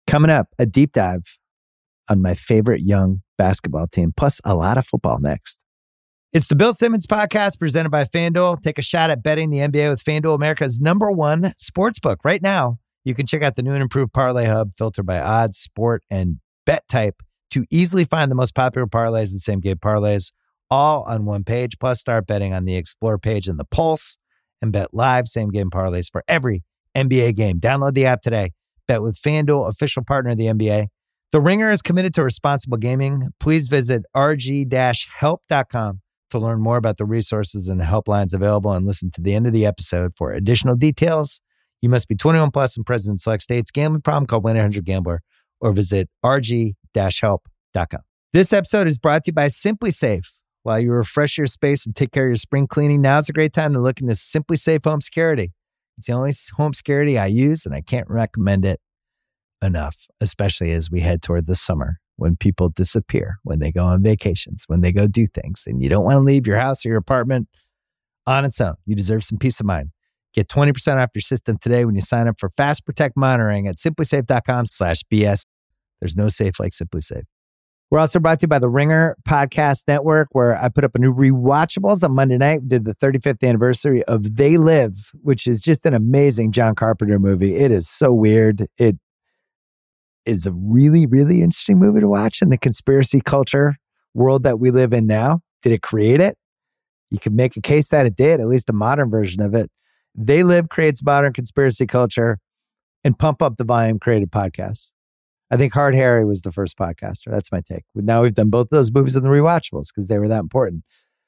Coming up, a deep dive on my favorite young basketball team, plus a lot of football next. It's the Bill Simmons Podcast presented by FanDuel. Take a shot at betting the NBA with FanDuel, America's #1 sportsbook. Right now, you can check out the new and improved Parlay Hub, filtered by odds, sport, and bet type to easily find the most popular parlays and same-game parlays all on one page. Plus, start betting on the Explore page and the Pulse and bet live same-game parlays for every NBA game. Download the app today. Bet with FanDuel, official partner of the NBA. The Ringer is committed to responsible gaming. Please visit rg-help.com to learn more about the resources and helplines available and listen to the end of the episode for additional details. You must be 21 plus and present in select states. Gambling problem? Call 1-800-GAMBLER or visit rg-help.com. This episode is brought to you by Simply Safe. While you refresh your space and take care of your spring cleaning, now's a great time to look into Simply Safe Home Security. It's the only home security I use, and I can't recommend it enough, especially as we head toward the summer when people disappear, when they go on vacations, when they go do things, and you don't want to leave your house or your apartment on its own. You deserve some peace of mind. Get 20% off your system today when you sign up for Fast Protect monitoring at simplysafe.com/BS. There's no safe like Simply Safe. We're also brought to you by the Ringer Podcast Network, where I put up a new Rewatchables on Monday night. We did the 35th anniversary of They Live, which is just an amazing John Carpenter movie. It is so weird. It is a really, really interesting movie to watch in the conspiracy culture world that we live in now. Did it create it? You could make a case that it did, at least a modern version of it. They Live creates modern conspiracy culture, and Pump Up the Volume created podcasts. I think Hard Harry was the first podcaster. That's my take. Now we've done both of those movies in the Rewatchables because they were that important.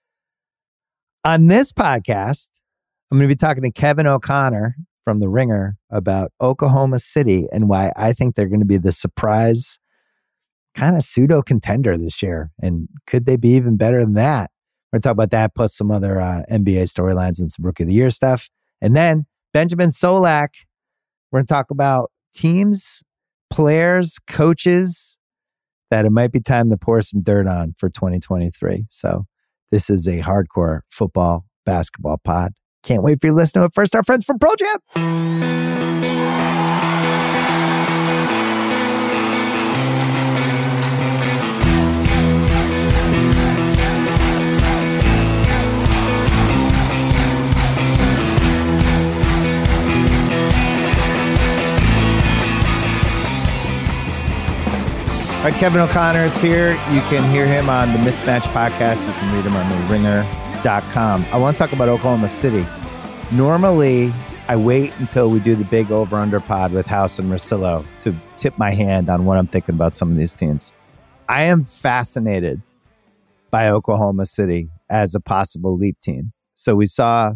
On this podcast, I'm going to be talking to Kevin O'Connor from The Ringer about Oklahoma City and why I think they're going to be the surprise kind of pseudo contender this year. And could they be even better than that? We're going to talk about that plus some other NBA storylines and some Rookie of the Year stuff. And then Benjamin Solak, we're going to talk about teams, players, coaches that it might be time to pour some dirt on for 2023. So this is a hardcore football, basketball pod. Can't wait for you to listen to it. First, our friends from Pro Jam. All right, Kevin O'Connor is here. You can hear him on the Mismatch podcast. You can read him on theringer.com. I want to talk about Oklahoma City. Normally, I wait until we do the big over-under pod with House and Russillo to tip my hand on what I'm thinking about some of these teams. I am fascinated by Oklahoma City as a possible leap team. So we saw,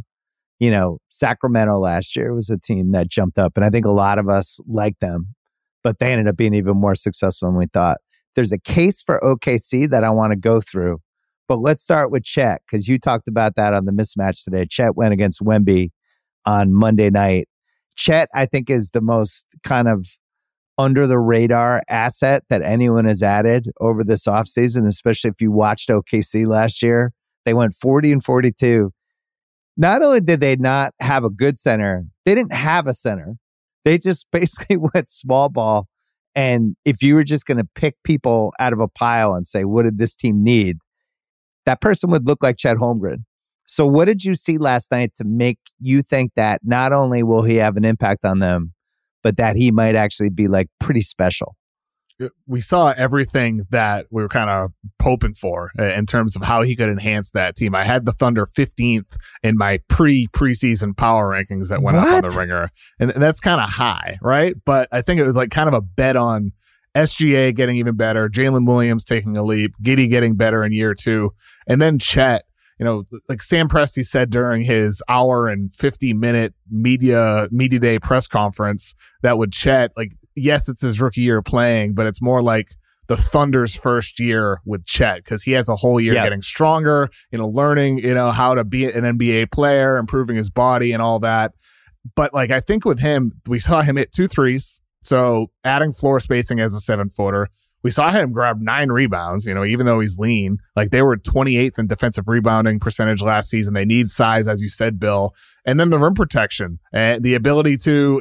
Sacramento last year was a team that jumped up, and I think a lot of us liked them, but they ended up being even more successful than we thought. There's a case for OKC that I want to go through, but let's start with Chet, because you talked about that on the Mismatch today. Chet went against Wemby on Monday night. Chet, I think, is the most kind of under-the-radar asset that anyone has added over this offseason, especially if you watched OKC last year. They went 40-42. Not only did they not have a good center, they didn't have a center. They just basically went small ball. And if you were just going to pick people out of a pile and say, what did this team need? That person would look like Chet Holmgren. So what did you see last night to make you think that not only will he have an impact on them, but that he might actually be like pretty special? We saw everything that we were kind of hoping for in terms of how he could enhance that team. I had the Thunder 15th in my preseason power rankings that went up on the Ringer. And that's kind of high, right? But I think it was like kind of a bet on SGA getting even better, Jalen Williams taking a leap, Giddey getting better in year 2, and then Chet. Like Sam Presti said during his hour and 50-minute media day press conference, that with Chet, like, yes, it's his rookie year playing, but it's more like the Thunder's first year with Chet, because he has a whole year getting stronger, learning, how to be an NBA player, improving his body and all that. But like, I think with him, we saw him hit 2 threes. So adding floor spacing as a 7-footer. We saw him grab 9 rebounds, even though he's lean. Like, they were 28th in defensive rebounding percentage last season. They need size, as you said, Bill. And then the rim protection and the ability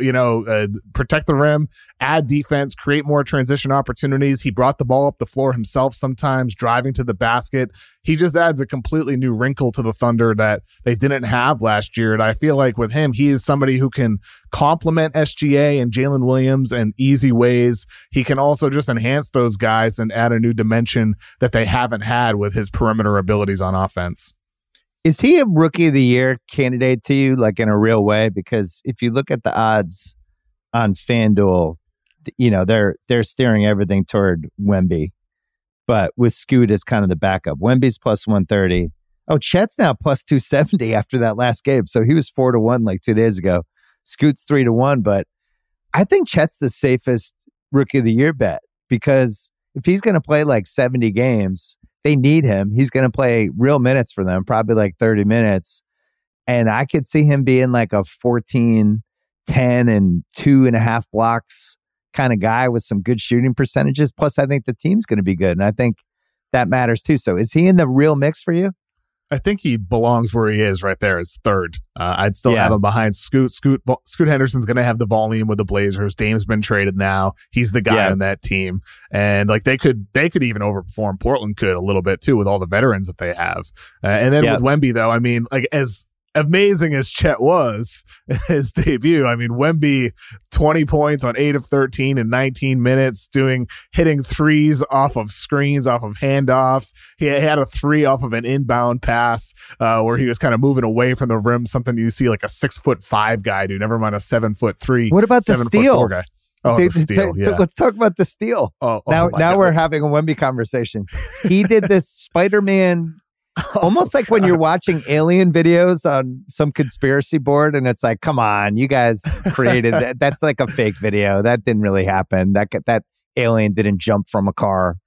to, protect the rim, add defense, create more transition opportunities. He brought the ball up the floor himself sometimes, driving to the basket. He just adds a completely new wrinkle to the Thunder that they didn't have last year. And I feel like with him, he is somebody who can complement SGA and Jalen Williams in easy ways. He can also just enhance those guys and add a new dimension that they haven't had with his perimeter abilities on offense. Is he a Rookie of the Year candidate to you, like in a real way? Because if you look at the odds on FanDuel, they're steering everything toward Wemby, but with Scoot as kind of the backup. Wemby's plus 130. Oh, Chet's now plus 270 after that last game. So he was 4-1 like 2 days ago. Scoot's 3-1, but I think Chet's the safest Rookie of the Year bet, because if he's going to play like 70 games, they need him. He's going to play real minutes for them, probably like 30 minutes. And I could see him being like a 14, 10, and 2.5 blocks kind of guy with some good shooting percentages. Plus, I think the team's going to be good. And I think that matters too. So is he in the real mix for you? I think he belongs where he is right there as third. I'd still have him behind Scoot. Scoot Henderson's going to have the volume with the Blazers. Dame's been traded now. He's the guy on that team. And like they could even overperform. Portland could a little bit too with all the veterans that they have. And then with Wemby though, I mean, like as amazing as Chet was his debut, I mean, Wemby 20 points on 8 of 13 in 19 minutes, hitting threes off of screens, off of handoffs. He had a 3 off of an inbound pass where he was kind of moving away from the rim, something you see like a 6'5" guy do, never mind a 7'3". What about the steal? Guy. Oh, the steal, let's talk about the steal. Now we're having a Wemby conversation. He did this Spider-Man almost like when you're watching alien videos on some conspiracy board and it's like, come on, you guys created that. That's like a fake video. That didn't really happen. That alien didn't jump from a car.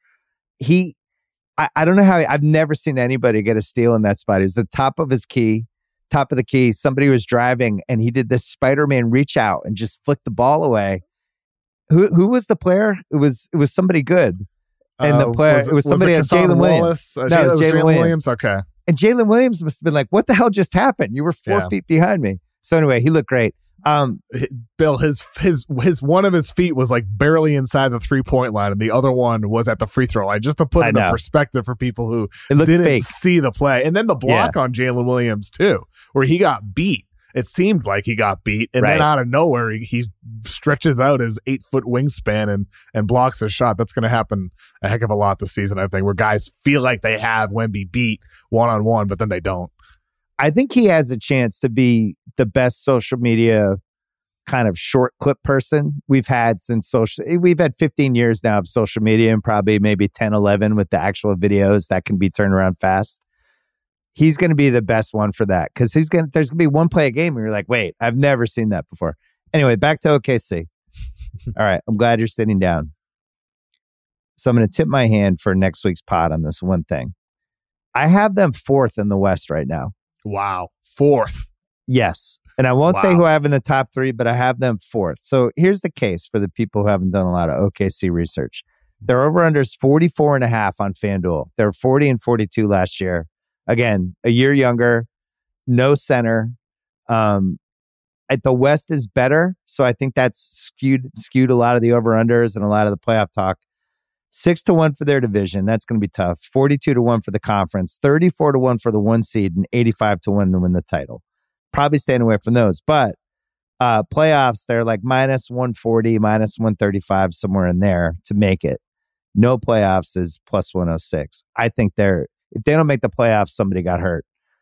I don't know how, I've never seen anybody get a steal in that spot. It was the top of the key. Somebody was driving and he did this Spider-Man reach out and just flicked the ball away. Who was the player? It was somebody good. And the player, it was somebody at Jalen Williams. No, it was Jalen Williams. Okay. And Jalen Williams must have been like, what the hell just happened? You were 4 feet behind me. So anyway, he looked great. Bill, his one of his feet was like barely inside the 3-point line, and the other one was at the free throw line. Just to put it into perspective for people who didn't see the play. And then the block on Jalen Williams too, where he got beat. It seemed like he got beat, and then out of nowhere, he stretches out his 8-foot wingspan and blocks a shot. That's going to happen a heck of a lot this season, I think, where guys feel like they have Wemby beat one-on-one, but then they don't. I think he has a chance to be the best social media kind of short clip person we've had since we've had 15 years now of social media, and probably maybe 10, 11 with the actual videos that can be turned around fast. He's going to be the best one for that, because there's going to be one play a game where you're like, wait, I've never seen that before. Anyway, back to OKC. All right, I'm glad you're sitting down. So I'm going to tip my hand for next week's pod on this one thing. I have them 4th in the West right now. Wow, 4th. Yes. And I won't say who I have in the top 3, but I have them 4th. So here's the case for the people who haven't done a lot of OKC research. Their over-under is 44.5 on FanDuel. They were 40 and 42 last year. Again, a year younger, no center. At the West is better, so I think that's skewed a lot of the over-unders and a lot of the playoff talk. 6-1 for their division. That's going to be tough. 42-1 for the conference. 34-1 for the 1 seed, and 85-1 to win the title. Probably staying away from those. But playoffs, they're like minus 140, minus 135, somewhere in there to make it. No playoffs is plus 106. I think if they don't make the playoffs, somebody got hurt.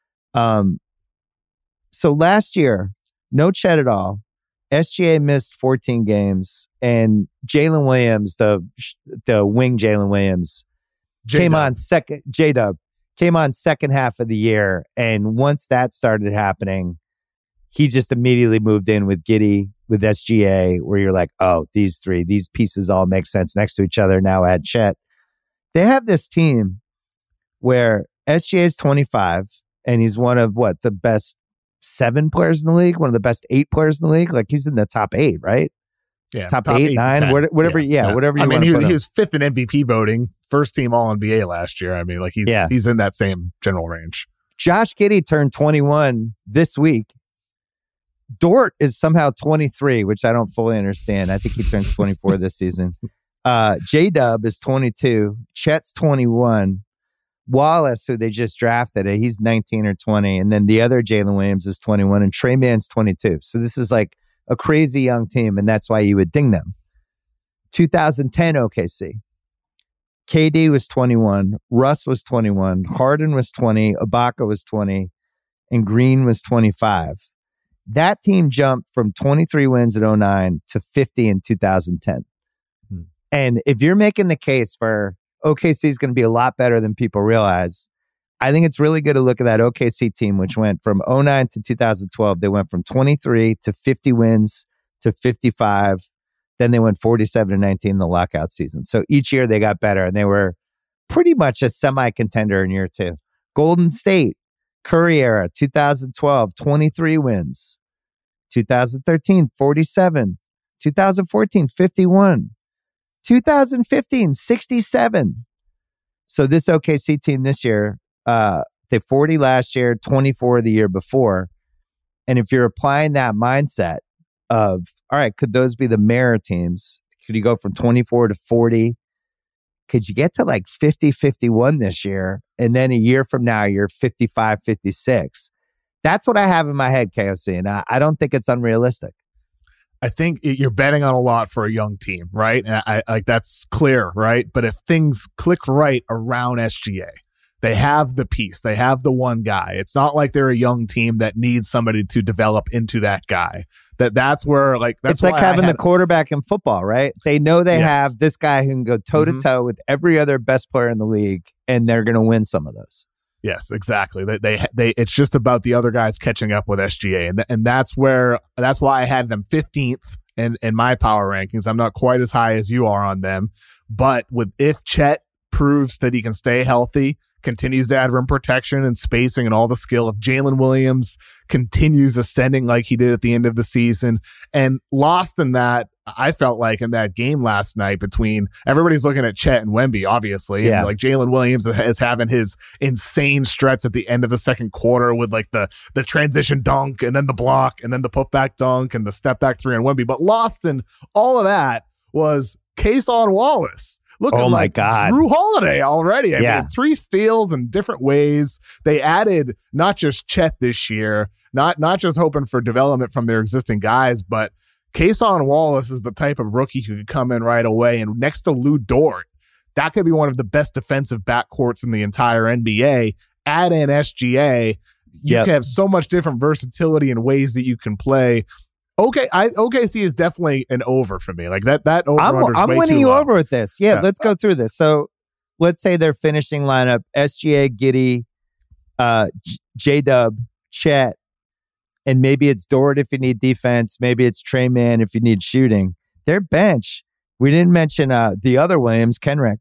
So last year, no Chet at all. SGA missed 14 games, and Jalen Williams, the wing Jalen Williams, came on second. J-Dub came on second half of the year, and once that started happening, he just immediately moved in with Giddey, with SGA, where you're like, oh, these pieces all make sense next to each other. Now add Chet. They have this team where SGA is 25, and he's one of the best 7 players in the league, one of the best 8 players in the league. Like, he's in the top 8, right? Yeah, top 8, 9, whatever. Yeah, whatever. I mean, he was 5th in MVP voting, first team All NBA last year. I mean, like he's in that same general range. Josh Giddey turned 21 this week, Dort is somehow 23, which I don't fully understand. I think he turns 24 this season. J-Dub is 22. Chet's 21. Wallace, who they just drafted, he's 19 or 20. And then the other Jalen Williams is 21 and Trey Mann's 22. So this is like a crazy young team, and that's why you would ding them. 2010 OKC. KD was 21. Russ was 21. Harden was 20. Ibaka was 20. And Green was 25. That team jumped from 23 wins at 09 to 50 in 2010. And if you're making the case for OKC is going to be a lot better than people realize, I think it's really good to look at that OKC team, which went from 09 to 2012. They went from 23 to 50 wins to 55. Then they went 47 to 19 in the lockout season. So each year they got better, and they were pretty much a semi-contender in year two. Golden State, Curry era, 2012, 23 wins. 2013, 47. 2014, 51. 2015, 67. So this OKC team this year, they 40 last year, 24 the year before. And if you're applying that mindset of, all right, could those be the mirror teams? Could you go from 24 to 40? Could you get to like 50, 51 this year? And then a year from now, you're 55, 56. That's what I have in my head, KOC. And I don't think it's unrealistic. I think you're betting on a lot for a young team, right? And I like that's clear, right? But if things click right around SGA, they have the piece, they have the one guy. It's not like they're a young team that needs somebody to develop into that guy. That's where like that's it's like having the quarterback in football, right? They know they have this guy who can go toe to toe with every other best player in the league, and they're going to win some of those. Yes, exactly. They it's just about the other guys catching up with SGA, and that's why I had them 15th in my power rankings. I'm not quite as high as you are on them, but if Chet proves that he can stay healthy, continues to add rim protection and spacing and all the skill, if Jalen Williams continues ascending like he did at the end of the season, and lost in that, I felt like in that game last night between everybody's looking at Chet and Wemby, obviously. And like Jalen Williams is having his insane stretch at the end of the second quarter with like the transition dunk and then the block and then the putback dunk and the step back three on Wemby. But lost in all of that was Cason Wallace. Looking like Drew Holiday already. I mean, 3 steals in different ways. They added not just Chet this year, not just hoping for development from their existing guys, but Cason Wallace is the type of rookie who could come in right away. And next to Lou Dort, that could be one of the best defensive backcourts in the entire NBA. Add in SGA, you can have so much different versatility and ways that you can play. OKC is definitely an over for me. Like that over. I'm winning you over with this. Yeah, let's go through this. So let's say their finishing lineup: SGA, Giddey, J-Dub, Chet, and maybe it's Dort if you need defense. Maybe it's Trey Mann if you need shooting. Their bench. We didn't mention the other Williams, Kenrick.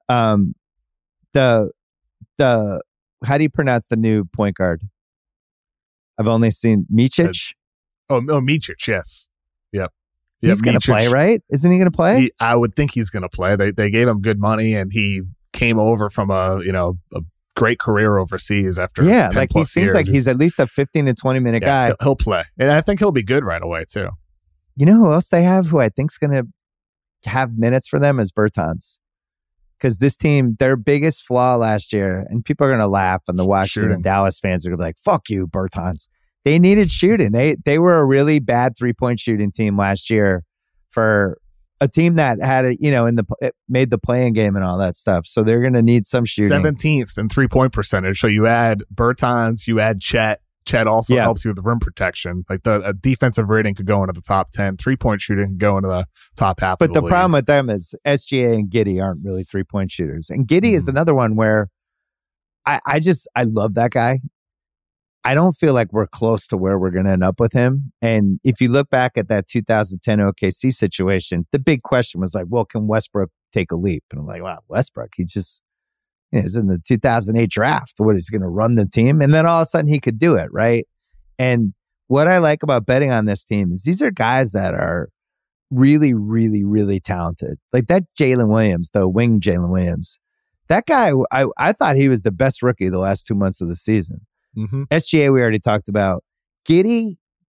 The how do you pronounce the new point guard? I've only seen Micic. Micic, yes. Yep. He's going to play, right? Isn't he going to play? I would think he's going to play. They gave him good money, and he came over from a great career overseas after 10 like he seems years. Like he's at least a 15 to 20 minute guy. He'll play, and I think he'll be good right away too. You know who else they have who I think's going to have minutes for them is Bertans. Because this team, their biggest flaw last year, and people are going to laugh, and the Washington and Dallas fans are going to be like, fuck you, Bertans. They needed shooting. They were a really bad 3-point shooting team last year for a team that had made the play-in game and all that stuff. So they're going to need some shooting. 17th in 3-point percentage. So you add Bertans, you add Chet. Chet also helps you with the rim protection. Like the defensive rating could go into the top 10. 3-point shooting could go into the top half. But the problem with them is SGA and Giddey aren't really 3-point shooters. And Giddey is another one where I love that guy. I don't feel like we're close to where we're going to end up with him. And if you look back at that 2010 OKC situation, the big question was like, well, can Westbrook take a leap? And I'm like, wow, Westbrook, he just he's in the 2008 draft. What, is he going to run the team? And then all of a sudden he could do it, right? And what I like about betting on this team is these are guys that are really, really, really talented. Like that Jalen Williams, the wing Jalen Williams, that guy, I thought he was the best rookie the last 2 months of the season. SGA, we already talked about. Giddey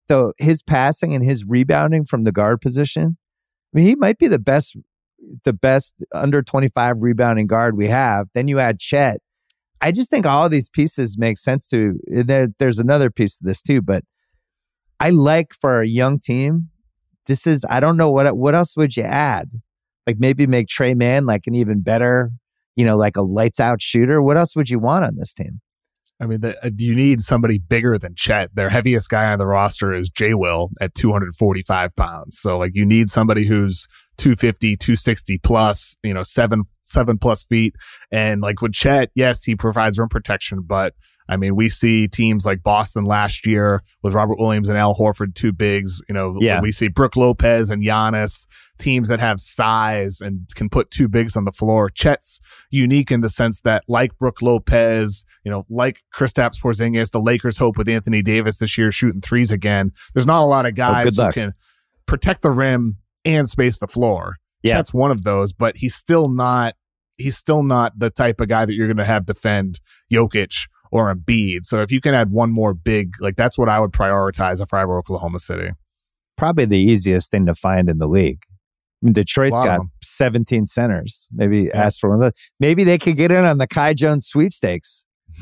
though, his passing and his rebounding from the guard position, I mean, he might be the best under 25 rebounding guard we have. Then you add Chet. I just think all of these pieces make sense to. There's another piece of this too, but I like for a young team. This is, I don't know what else would you add? Like maybe make Trey Mann like an even better, like a lights out shooter. What else would you want on this team? I mean, you need somebody bigger than Chet. Their heaviest guy on the roster is Jay Will at 245 pounds. So like you need somebody who's 250, 260 plus, 7 plus feet. And like with Chet, yes, he provides rim protection, but I mean, we see teams like Boston last year with Robert Williams and Al Horford, two bigs. We see Brook Lopez and Giannis, teams that have size and can put two bigs on the floor. Chet's unique in the sense that, like Brook Lopez, like Kristaps Porzingis, the Lakers hope with Anthony Davis this year shooting threes again. There's not a lot of guys who can protect the rim and space the floor. Yeah. Chet's one of those, but he's still not the type of guy that you're going to have defend Jokic or Embiid. So if you can add one more big, like that's what I would prioritize if I were Oklahoma City. Probably the easiest thing to find in the league. I mean, Detroit's got 17 centers. Maybe ask for one of those. Maybe they could get in on the Kai Jones sweepstakes.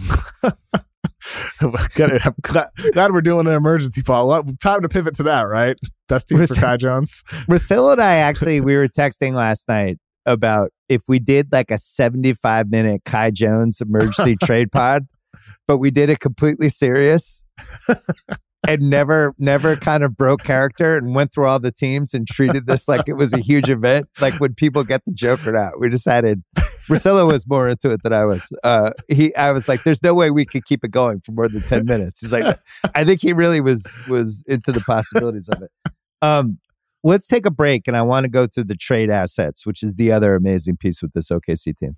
Glad we're doing an emergency call. Time to pivot to that, right? Best team for Kai Jones. Russillo and I we were texting last night about if we did like a 75-minute Kai Jones emergency trade pod, but we did it completely serious and never kind of broke character and went through all the teams and treated this like it was a huge event. Like, would people get the joke or not? We decided Russillo was more into it than I was. I was like, there's no way we could keep it going for more than 10 minutes. He's like, I think he really was into the possibilities of it. Let's take a break, and I want to go to the trade assets, which is the other amazing piece with this OKC team.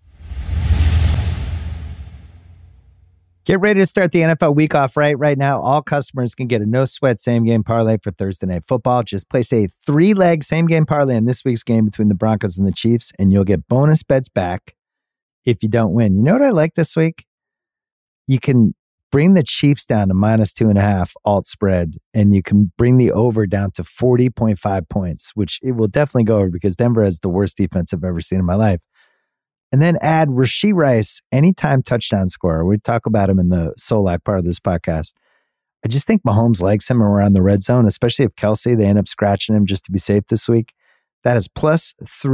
Get ready to start the NFL week off right now. All customers can get a no-sweat same-game parlay for Thursday Night Football. Just place a 3-leg same-game parlay in this week's game between the Broncos and the Chiefs, and you'll get bonus bets back if you don't win. You know what I like this week? You can bring the Chiefs down to -2.5 alt spread, and you can bring the over down to 40.5 points, which it will definitely go over because Denver has the worst defense I've ever seen in my life. And then add Rashee Rice, anytime touchdown scorer. We talk about him in the Solak part of this podcast. I just think Mahomes likes him around the red zone, especially if Kelsey, they end up scratching him just to be safe this week. That is plus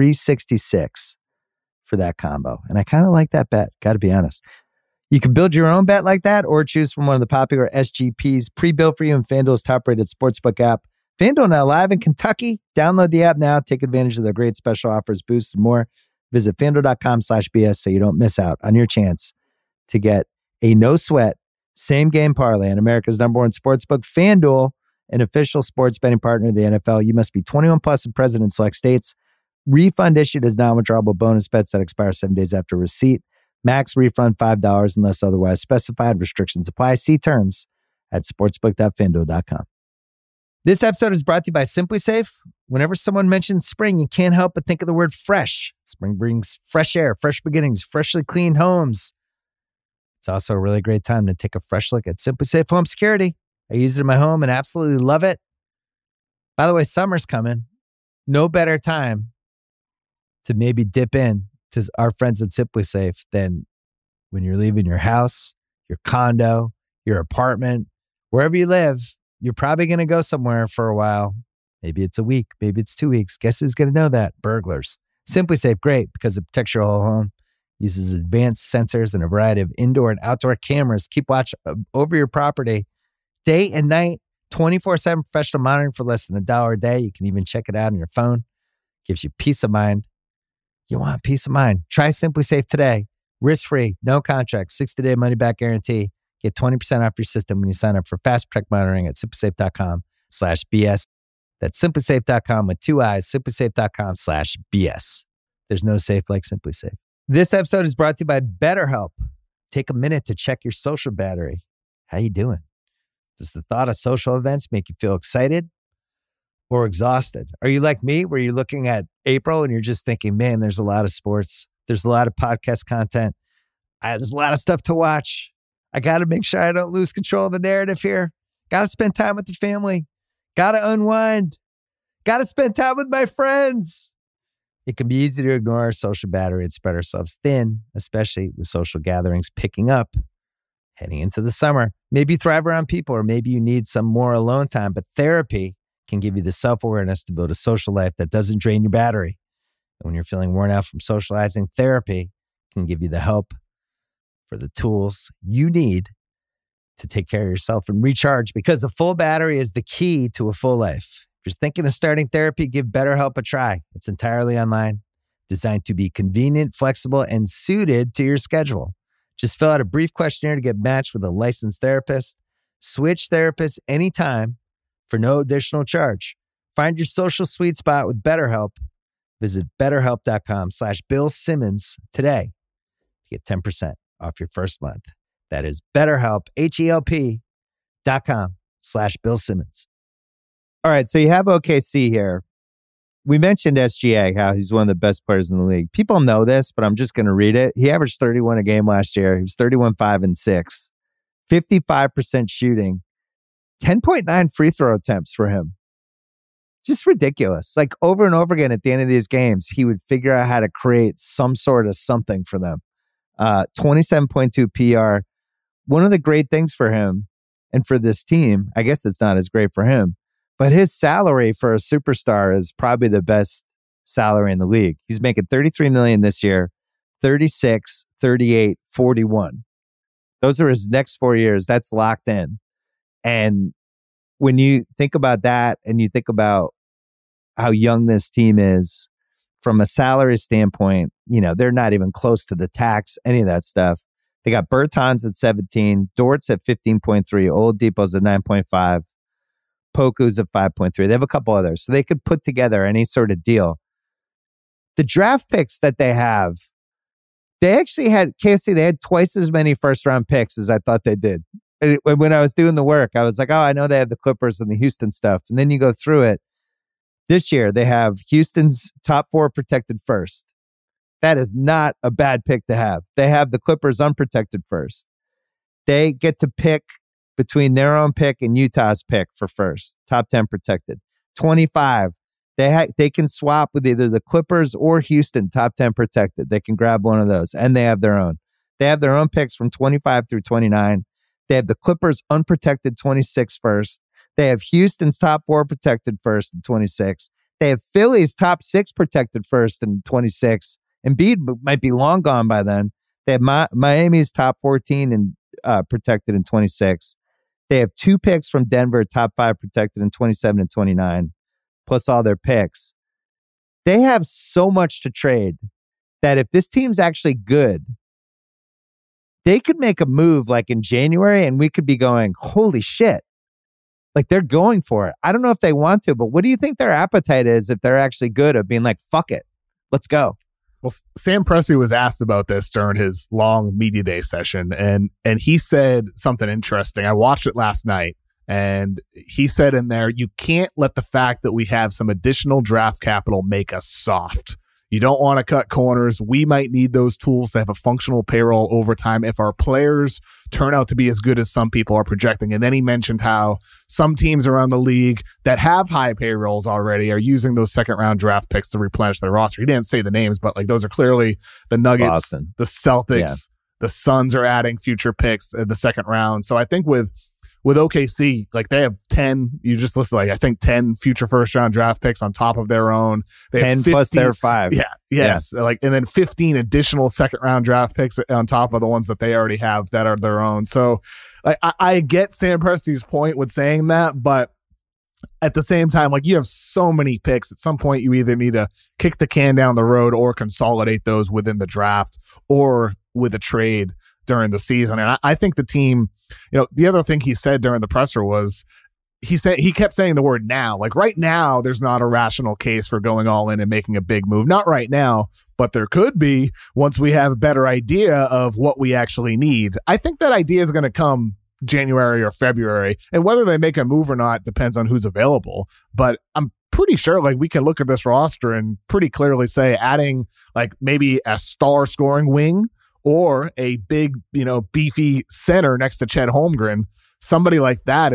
366 for that combo. And I kind of like that bet, got to be honest. You can build your own bet like that or choose from one of the popular SGPs pre-built for you in FanDuel's top-rated sportsbook app. FanDuel now live in Kentucky. Download the app now. Take advantage of their great special offers, boosts, and more. Visit FanDuel.com/BS so you don't miss out on your chance to get a no-sweat same-game parlay on America's #1 sportsbook. FanDuel, an official sports betting partner of the NFL. You must be 21 plus and present in select states. Refund issued as non-withdrawable bonus bets that expire 7 days after receipt. Max refund $5 unless otherwise specified. Restrictions apply. See terms at sportsbook.fanduel.com. This episode is brought to you by SimpliSafe. Whenever someone mentions spring, you can't help but think of the word fresh. Spring brings fresh air, fresh beginnings, freshly cleaned homes. It's also a really great time to take a fresh look at SimpliSafe Home Security. I use it in my home and absolutely love it. By the way, summer's coming. No better time to maybe dip in to our friends at SimpliSafe than when you're leaving your house, your condo, your apartment, wherever you live. You're probably going to go somewhere for a while. Maybe it's a week. Maybe it's 2 weeks. Guess who's going to know that? Burglars. SimpliSafe, great because it protects your whole home. Uses advanced sensors and a variety of indoor and outdoor cameras. Keep watch over your property day and night. 24/7 professional monitoring for less than $1 a day. You can even check it out on your phone. Gives you peace of mind. You want peace of mind. Try SimpliSafe today. Risk-free, no contract, 60-day money-back guarantee. Get 20% off your system when you sign up for Fast Protect monitoring at SimpliSafe.com/BS. That's SimpliSafe.com with 2 I's, SimpliSafe.com/BS. There's no safe like SimpliSafe. This episode is brought to you by BetterHelp. Take a minute to check your social battery. How you doing? Does the thought of social events make you feel excited or exhausted? Are you like me, where you're looking at April and you're just thinking, man, there's a lot of sports. There's a lot of podcast content. There's a lot of stuff to watch. I got to make sure I don't lose control of the narrative here. Got to spend time with the family. Gotta unwind. Gotta spend time with my friends. It can be easy to ignore our social battery and spread ourselves thin, especially with social gatherings picking up, heading into the summer. Maybe you thrive around people, or maybe you need some more alone time, but therapy can give you the self-awareness to build a social life that doesn't drain your battery. And when you're feeling worn out from socializing, therapy can give you the help for the tools you need to take care of yourself and recharge, because a full battery is the key to a full life. If you're thinking of starting therapy, give BetterHelp a try. It's entirely online, designed to be convenient, flexible, and suited to your schedule. Just fill out a brief questionnaire to get matched with a licensed therapist. Switch therapists anytime for no additional charge. Find your social sweet spot with BetterHelp. Visit BetterHelp.com/Bill Simmons today to get 10% off your first month. That is BetterHelp, HELP.com/Bill Simmons. All right, so you have OKC here. We mentioned SGA, how he's one of the best players in the league. People know this, but I'm just going to read it. He averaged 31 a game last year. He was 31, 5, and 6. 55% shooting. 10.9 free throw attempts for him. Just ridiculous. Like, over and over again at the end of these games, he would figure out how to create some sort of something for them. 27.2 PR. One of the great things for him and for this team, I guess it's not as great for him, but his salary for a superstar is probably the best salary in the league. He's making $33 million this year, 36, 38, 41. Those are his next 4 years. That's locked in. And when you think about that and you think about how young this team is from a salary standpoint, you know, they're not even close to the tax, any of that stuff. They got Bertans at 17, Dort's at 15.3, Oladipo's at 9.5. Poku's at 5.3. They have a couple others. So they could put together any sort of deal. The draft picks that they have, they actually had, KC, they had twice as many first round picks as I thought they did. When I was doing the work, I was like, oh, I know they have the Clippers and the Houston stuff. And then you go through it. This year, they have Houston's top 4 protected first. That is not a bad pick to have. They have the Clippers unprotected first. They get to pick between their own pick and Utah's pick for first, top 10 protected. 25, they can swap with either the Clippers or Houston, top 10 protected. They can grab one of those, and they have their own. They have their own picks from 25 through 29. They have the Clippers unprotected 26 first. They have Houston's top 4 protected first in 26. They have Philly's top 6 protected first in 26. Embiid might be long gone by then. They have Miami's top 14 and protected in 26. They have 2 picks from Denver, top 5 protected in 27 and 29, plus all their picks. They have so much to trade that if this team's actually good, they could make a move like in January and we could be going, holy shit. Like, they're going for it. I don't know if they want to, but what do you think their appetite is if they're actually good at being like, fuck it, let's go? Well, Sam Presti was asked about this during his long media day session, and he said something interesting. I watched it last night, and he said in there, you can't let the fact that we have some additional draft capital make us soft. You don't want to cut corners. We might need those tools to have a functional payroll over time if our players turn out to be as good as some people are projecting. And then he mentioned how some teams around the league that have high payrolls already are using those second-round draft picks to replenish their roster. He didn't say the names, but like those are clearly the Nuggets, Boston, the Celtics, the Suns are adding future picks in the second round. So I think with OKC, like they have 10, you just listed like I think 10 future first round draft picks on top of their own. They 10 have 15, plus their 5. Yeah. Yes. Yeah. Like, and then 15 additional second round draft picks on top of the ones that they already have that are their own. So like, I get Sam Presti's point with saying that, but at the same time, like you have so many picks, at some point you either need to kick the can down the road or consolidate those within the draft or with a trade during the season. And I think the team, you know, the other thing he said during the presser was he kept saying the word now. Like right now, there's not a rational case for going all in and making a big move. Not right now, but there could be once we have a better idea of what we actually need. I think that idea is going to come January or February, and whether they make a move or not depends on who's available. But I'm pretty sure like we can look at this roster and pretty clearly say adding like maybe a star scoring wing or a big, you know, beefy center next to Chet Holmgren, somebody like that is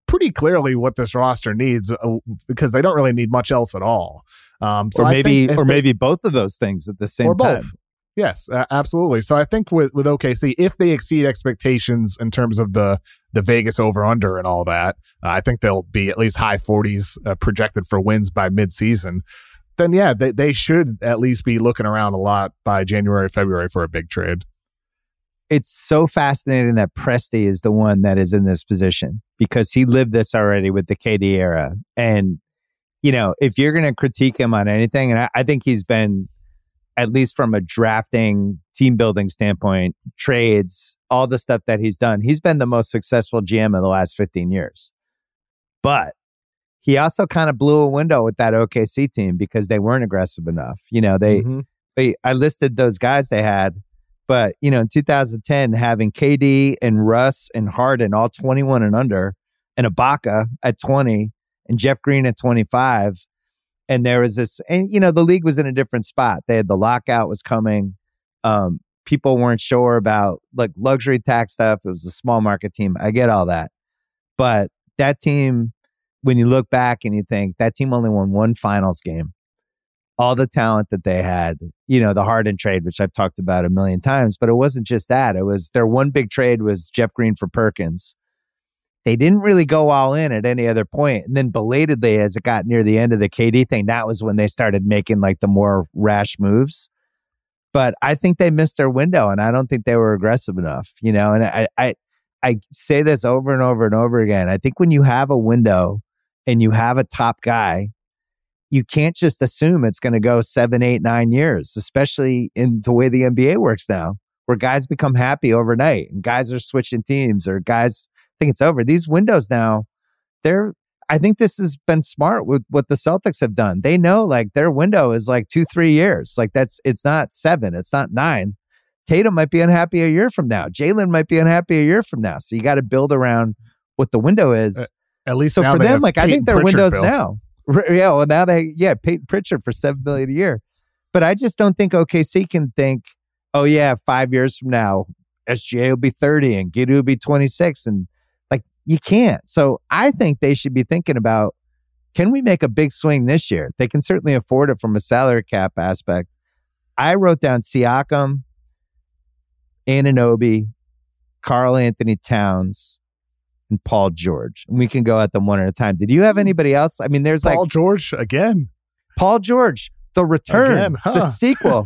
pretty clearly what this roster needs because they don't really need much else at all. So maybe both of those things at the same time. Both. Yes, absolutely. So I think with OKC, if they exceed expectations in terms of the Vegas over-under and all that, I think they'll be at least high 40s projected for wins by midseason. Then, yeah, they should at least be looking around a lot by January, February for a big trade. It's so fascinating that Presti is the one that is in this position because he lived this already with the KD era. And, if you're going to critique him on anything, and I think he's been, at least from a drafting, team building standpoint, trades, all the stuff that he's done, he's been the most successful GM of the last 15 years. But he also kind of blew a window with that OKC team because they weren't aggressive enough. I listed those guys they had, but in 2010, having KD and Russ and Harden all 21 and under, and Ibaka at 20, and Jeff Green at 25. And there was this, and the league was in a different spot. They had the lockout was coming. People weren't sure about like luxury tax stuff. It was a small market team. I get all that. But that team, when you look back and you think that team only won one finals game, all the talent that they had, the Harden trade, which I've talked about a million times, but it wasn't just that. It was their one big trade was Jeff Green for Perkins. They didn't really go all in at any other point. And then belatedly, as it got near the end of the KD thing, that was when they started making like the more rash moves. But I think they missed their window, and I don't think they were aggressive enough, And I say this over and over and over again. I think when you have a window and you have a top guy, you can't just assume it's going to go 7, 8, 9 years, especially in the way the NBA works now, where guys become happy overnight and guys are switching teams or guys think it's over. These windows now, I think this has been smart with what the Celtics have done. They know like their window is like 2-3 years. Like it's not 7, it's not 9. Tatum might be unhappy a year from now. Jalen might be unhappy a year from now. So you got to build around what the window is. At least so for them, like I think their windows Bill. now. Yeah, well now Peyton Pritchard for $7 million a year. But I just don't think OKC can think, oh yeah, 5 years from now, SGA will be 30 and Giddey will be 26 and you can't. So I think they should be thinking about, can we make a big swing this year? They can certainly afford it from a salary cap aspect. I wrote down Siakam, Anunoby, Karl Anthony Towns, and Paul George. And we can go at them one at a time. Did you have anybody else? I mean, there's Paul George again. Paul George, the return, again, the sequel.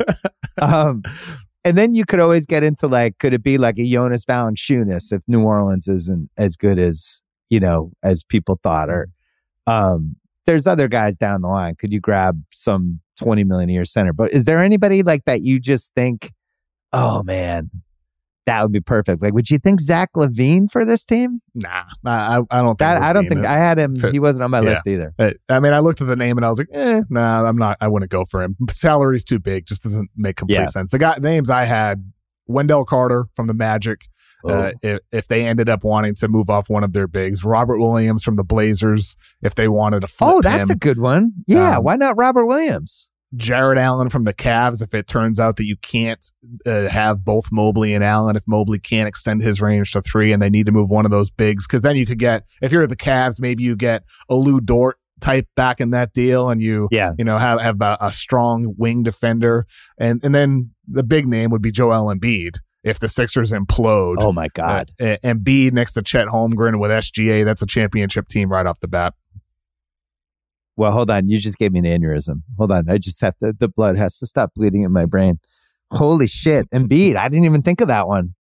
And then you could always get into like, could it be like a Jonas Valanciunas if New Orleans isn't as good as, as people thought? Or there's other guys down the line. Could you grab some $20 million a year center? But is there anybody like that you just think, oh man, that would be perfect? Like, would you think Zach LaVine for this team? Nah, I don't think. I don't think I had him. He wasn't on my list either. I mean, I looked at the name and I was like, nah, I'm not. I wouldn't go for him. Salary's too big. Just doesn't make complete sense. The names I had: Wendell Carter from the Magic. If they ended up wanting to move off one of their bigs, Robert Williams from the Blazers. If they wanted to flip him. That's a good one. Yeah, why not Robert Williams? Jared Allen from the Cavs, if it turns out that you can't have both Mobley and Allen, if Mobley can't extend his range to 3 and they need to move one of those bigs, because then you could get, if you're the Cavs, maybe you get a Lou Dort type back in that deal and you have a strong wing defender. And then the big name would be Joel Embiid. If the Sixers implode. Oh my God. Embiid next to Chet Holmgren with SGA, that's a championship team right off the bat. Well, hold on. You just gave me an aneurysm. Hold on. I just have to, the blood has to stop bleeding in my brain. Holy shit. Embiid. I didn't even think of that one.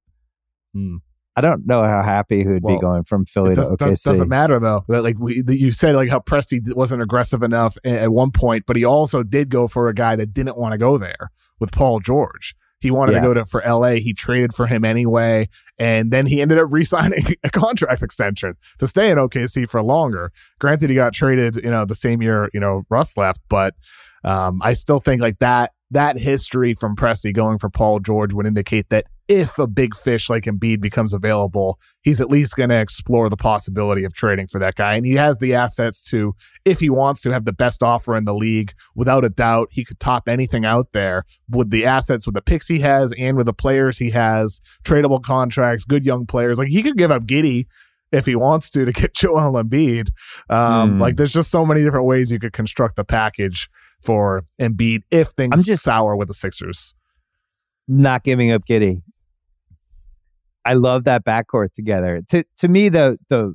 I don't know how happy he would be going from Philly to OKC. Doesn't matter though. Like you said, like how Presti wasn't aggressive enough at one point, but he also did go for a guy that didn't want to go there with Paul George. He wanted to go for LA. He traded for him anyway. And then he ended up re-signing a contract extension to stay in OKC for longer. Granted, he got traded, the same year, Russ left. But I still think like that history from Presti going for Paul George would indicate that if a big fish like Embiid becomes available, he's at least going to explore the possibility of trading for that guy. And he has the assets to, if he wants to, have the best offer in the league. Without a doubt, he could top anything out there with the assets, with the picks he has and with the players he has, tradable contracts, good young players. Like he could give up Giddey if he wants to get Joel Embiid. Like there's just so many different ways you could construct the package for Embiid if things sour with the Sixers. Not giving up Giddey. I love that backcourt together. To me, the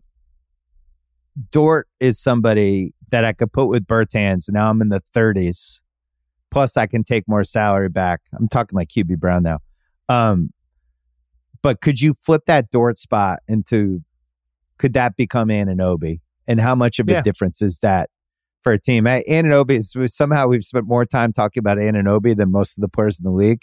Dort is somebody that I could put with Bertans. Now I'm in the 30s. Plus, I can take more salary back. I'm talking like QB Brown now. But could you flip that Dort spot into, could that become Anunoby? And how much of a difference is that for a team? Anunoby is, somehow we've spent more time talking about Anunoby than most of the players in the league.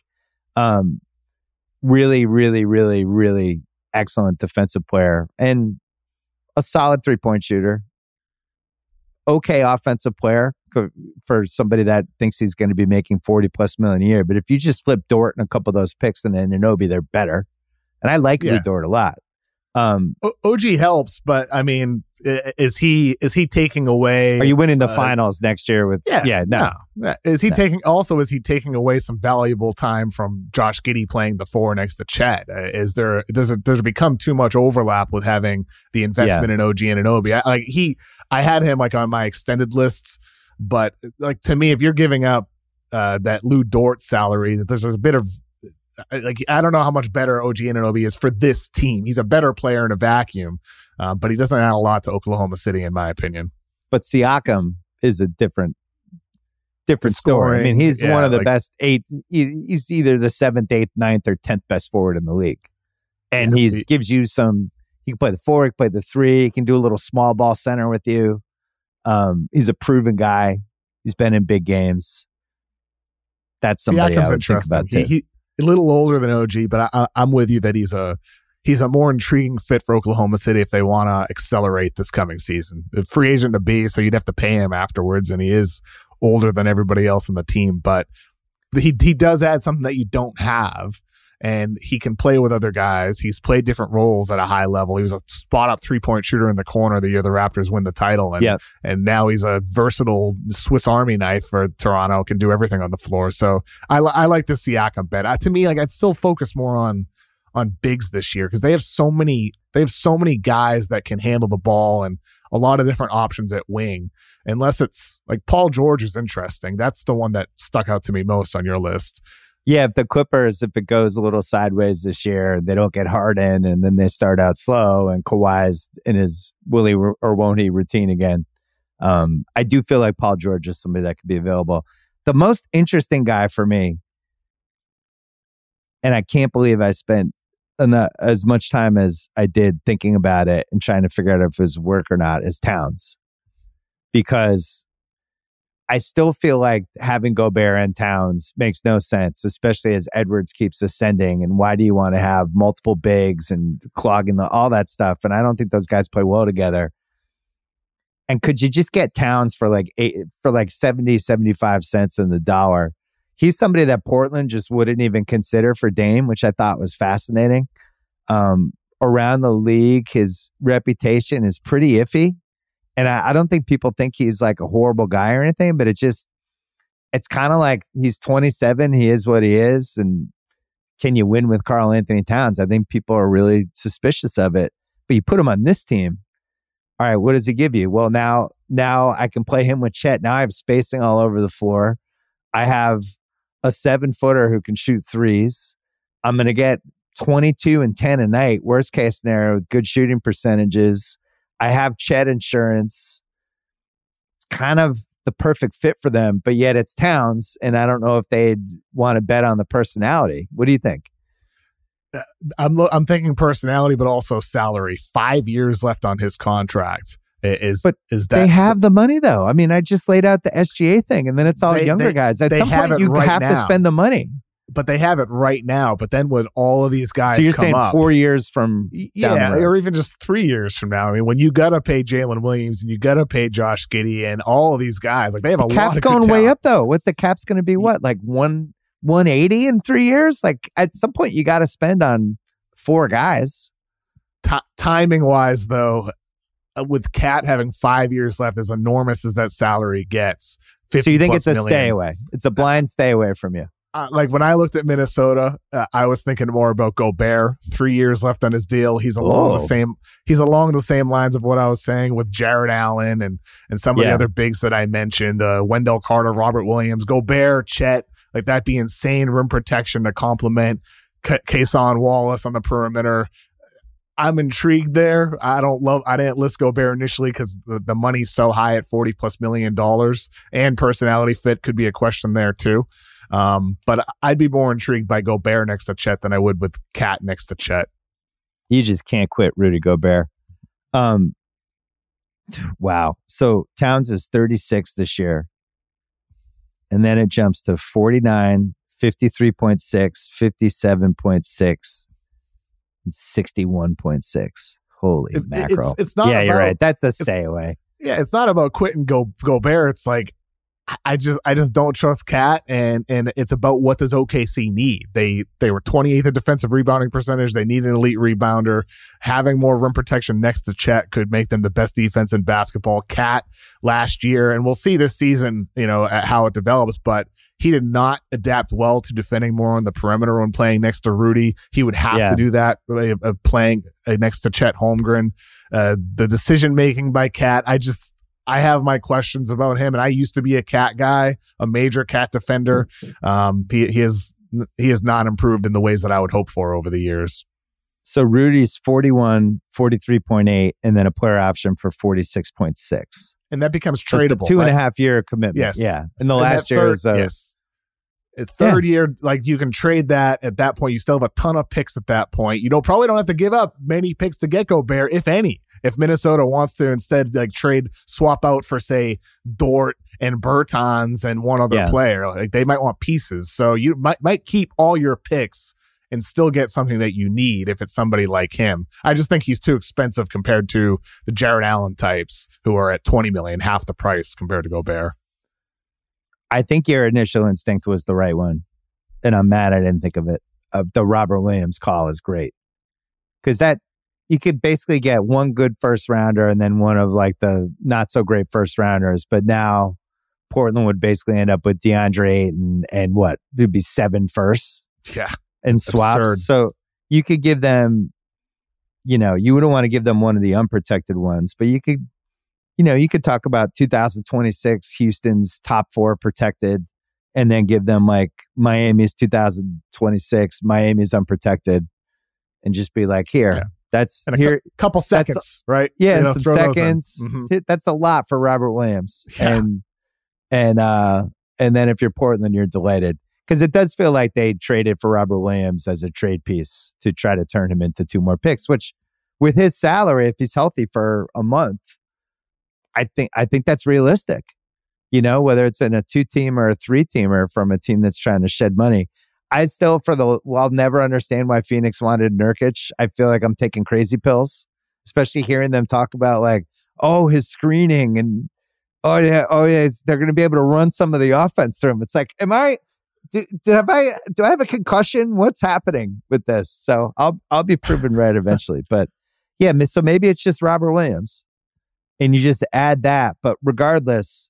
Really, really, really, really excellent defensive player and a solid 3-point shooter. Okay offensive player for somebody that thinks he's going to be making $40+ million a year. But if you just flip Dort and a couple of those picks and then Anunoby, they're better. And I like Lou Dort a lot. OG helps, but I mean, is he taking away? Are you winning the finals next year with? No. Is he taking away some valuable time from Josh Giddey playing the 4 next to Chet? Does it become too much overlap with having the investment in OG and Anunoby? I had him like on my extended lists, but like to me, if you're giving up that Lou Dort salary, that there's a bit of like, I don't know how much better OG Anunoby is for this team. He's a better player in a vacuum, but he doesn't add a lot to Oklahoma City, in my opinion. But Siakam is a different story. I mean, he's one of the best 8. He's either the 7th, 8th, 9th, or 10th best forward in the league. And gives you some, he can play the 4, he can play the 3, he can do a little small ball center with you. He's a proven guy. He's been in big games. That's somebody I would think about too. He a little older than OG, but I'm with you that he's a more intriguing fit for Oklahoma City if they want to accelerate this coming season. A free agent to be, so you'd have to pay him afterwards, and he is older than everybody else in the team, but he does add something that you don't have, and he can play with other guys. He's played different roles at a high level. He was a spot-up 3-point shooter in the corner the year the Raptors win the title, and now he's a versatile Swiss Army knife for Toronto, can do everything on the floor. So I like the Siakam bet. To me, like I'd still focus more on bigs this year because they have so many guys that can handle the ball and a lot of different options at wing. Unless it's like Paul George is interesting. That's the one that stuck out to me most on your list. Yeah, if the Clippers, if it goes a little sideways this year, they don't get Harden and then they start out slow and Kawhi's in his will he or won't he routine again. I do feel like Paul George is somebody that could be available. The most interesting guy for me, and I can't believe I spent as much time as I did thinking about it and trying to figure out if it was work or not, is Towns. Because I still feel like having Gobert and Towns makes no sense, especially as Edwards keeps ascending. And why do you want to have multiple bigs and clogging all that stuff? And I don't think those guys play well together. And could you just get Towns for like 70, 75 cents in the dollar? He's somebody that Portland just wouldn't even consider for Dame, which I thought was fascinating. Around the league, his reputation is pretty iffy. And I don't think people think he's like a horrible guy or anything, but it's kind of like he's 27. He is what he is. And can you win with Karl Anthony Towns? I think people are really suspicious of it. But you put him on this team. All right, what does he give you? Well, now I can play him with Chet. Now I have spacing all over the floor. I have a 7-footer who can shoot threes. I'm going to get 22 and 10 a night. Worst case scenario, good shooting percentages. I have Chet insurance. It's kind of the perfect fit for them, but yet it's Towns, and I don't know if they'd want to bet on the personality. What do you think? I'm thinking personality, but also salary. 5 years left on his contract. Is that they have the money though? I mean, I just laid out the SGA thing, and then it's all younger guys. At some point, you have to spend the money. But they have it right now. But then with all of these guys, so you're saying 4 years from or even just 3 years from now. I mean, when you gotta pay Jalen Williams and you gotta pay Josh Giddey and all of these guys, like they have a lot of cap's going way up though. What the cap's going to be? What, like 180 in 3 years? Like at some point, you got to spend on 4 guys. Timing wise, though, with Cat having 5 years left, as enormous as that salary gets, so you think it's a stay away? It's a blind stay away from you. Like when I looked at Minnesota, I was thinking more about Gobert. 3 years left on his deal. He's along the same. He's along the same lines of what I was saying with Jared Allen and some of the other bigs that I mentioned. Wendell Carter, Robert Williams, Gobert, Chet. Like that'd be insane rim protection to complement Cason Wallace on the perimeter. I'm intrigued there. I didn't list Gobert initially because the money's so high at $40+ million, and personality fit could be a question there too. But I'd be more intrigued by Gobert next to Chet than I would with Cat next to Chet. You just can't quit Rudy Gobert. Wow. So Towns is 36 this year. And then it jumps to 49, 53.6, 57.6, and 61.6. Holy mackerel. It's not you're right. That's a stay away. Yeah, it's not about quitting Gobert. It's like I just don't trust Cat, and it's about what does OKC need. They were 28th in defensive rebounding percentage. They need an elite rebounder. Having more rim protection next to Chet could make them the best defense in basketball. Cat last year, and we'll see this season, at how it develops, but he did not adapt well to defending more on the perimeter when playing next to Rudy. He would have to do that playing next to Chet Holmgren. The decision making by Cat, I have my questions about him, and I used to be a Cat guy, a major Cat defender. He has not improved in the ways that I would hope for over the years. So Rudy's 41, 43.8, and then a player option for 46.6. And that becomes tradable. So it's a 2.5 year commitment. Yes. Yeah. And the last year is third year, like you can trade that at that point. You still have a ton of picks at that point. You probably don't have to give up many picks to get Gobert, if any. If Minnesota wants to instead swap out for, say, Dort and Bertans and one other player, like they might want pieces. So you might keep all your picks and still get something that you need if it's somebody like him. I just think he's too expensive compared to the Jared Allen types who are at $20 million, half the price compared to Gobert. I think your initial instinct was the right one, and I'm mad I didn't think of it. The Robert Williams call is great because that you could basically get one good first rounder and then one of like the not so great first rounders. But now Portland would basically end up with DeAndre Ayton and what would be 7 firsts, and swaps. Absurd. So you could give them, you wouldn't want to give them one of the unprotected ones, but you could. You could talk about 2026 Houston's top 4 protected, and then give them like Miami's 2026, Miami's unprotected, and just be like, here, that's and here, couple seconds, right? Yeah, and some seconds. Mm-hmm. That's a lot for Robert Williams, and then if you're Portland, you're delighted because it does feel like they traded for Robert Williams as a trade piece to try to turn him into 2 more picks. Which, with his salary, if he's healthy for a month. I think that's realistic, whether it's in a 2-team or a 3-teamer from a team that's trying to shed money. I still, I'll never understand why Phoenix wanted Nurkic. I feel like I'm taking crazy pills, especially hearing them talk about his screening and they're going to be able to run some of the offense through him. It's like, do I have a concussion? What's happening with this? So I'll be proven right eventually. But yeah, so maybe it's just Robert Williams. And you just add that. But regardless,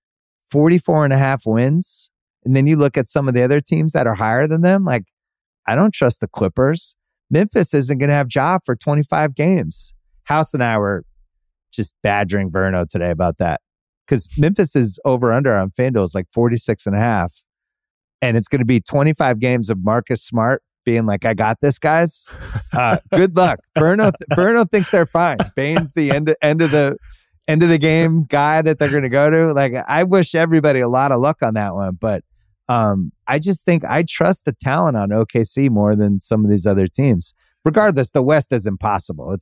44.5 wins. And then you look at some of the other teams that are higher than them. Like, I don't trust the Clippers. Memphis isn't going to have Ja for 25 games. House and I were just badgering Verno today about that. Because Memphis is over-under on FanDuel is like 46.5. And it's going to be 25 games of Marcus Smart being like, I got this, guys. Good luck. Verno thinks they're fine. Bane's the end of the game guy that they're going to go to. Like, I wish everybody a lot of luck on that one. But I just think I trust the talent on OKC more than some of these other teams. Regardless, the West is impossible.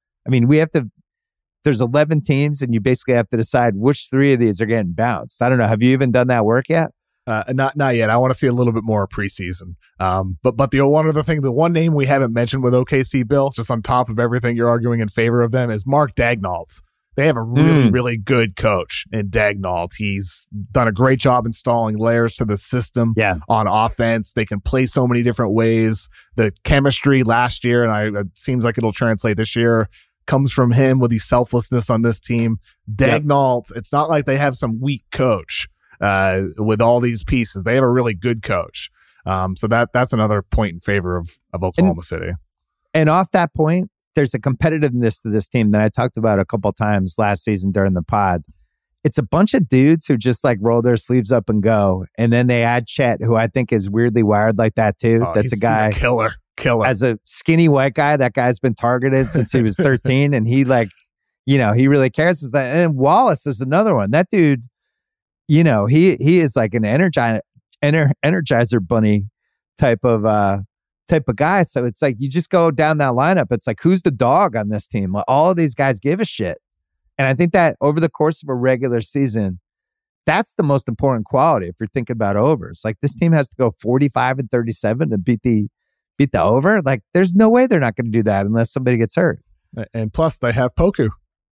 There's 11 teams, and you basically have to decide which 3 of these are getting bounced. I don't know. Have you even done that work yet? Not yet. I want to see a little bit more preseason. But the one other thing, the one name we haven't mentioned with OKC, Bill, just on top of everything you're arguing in favor of them, is Mark Daigneault. They have a really, really good coach in Daigneault. He's done a great job installing layers to the system on offense. They can play so many different ways. The chemistry last year, and it seems like it'll translate this year, comes from him with the selflessness on this team. Daigneault, it's not like they have some weak coach with all these pieces. They have a really good coach. So that's another point in favor of Oklahoma City. And off that point, there's a competitiveness to this team that I talked about a couple times last season during the pod. It's a bunch of dudes who just like roll their sleeves up and go. And then they add Chet, who I think is weirdly wired like that too. That's a guy. He's a killer. As a skinny white guy, that guy's been targeted since he was 13. And he like, he really cares. And Wallace is another one. That dude, he is like an Energizer bunny type of guy. So it's like, you just go down that lineup. It's like, who's the dog on this team? Like, all of these guys give a shit. And I think that over the course of a regular season, that's the most important quality. If you're thinking about overs, like this team has to go 45-37 to beat the over. Like there's no way they're not going to do that unless somebody gets hurt. And plus they have Poku.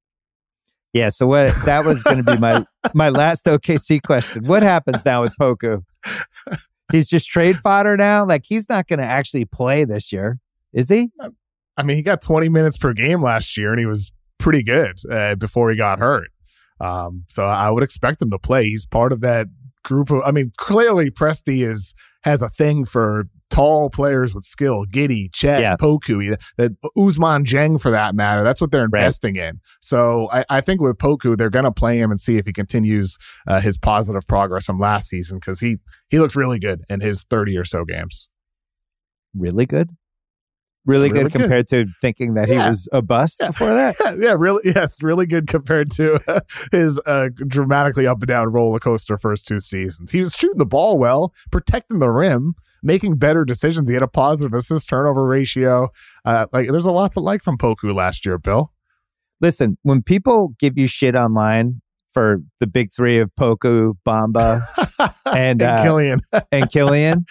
Yeah. So that was going to be my last OKC question. What happens now with Poku? He's just trade fodder now. Like he's not going to actually play this year, is he? I mean, he got 20 minutes per game last year and he was pretty good before he got hurt. So I would expect him to play. He's part of that group of, clearly Presti has a thing for tall players with skill. Giddey, Chet, Poku, Ousmane Dieng for that matter. That's what they're investing in. So I think with Poku, they're going to play him and see if he continues his positive progress from last season because he looked really good in his 30 or so games. Really good? Really good compared to thinking that he was a bust before that? Really good compared to his dramatically up and down roller coaster first 2 seasons. He was shooting the ball well, protecting the rim, making better decisions. He had a positive assist turnover ratio. There's a lot to like from Poku last year, Bill. Listen, when people give you shit online for the big three of Poku, Bamba, and Killian. And Killian.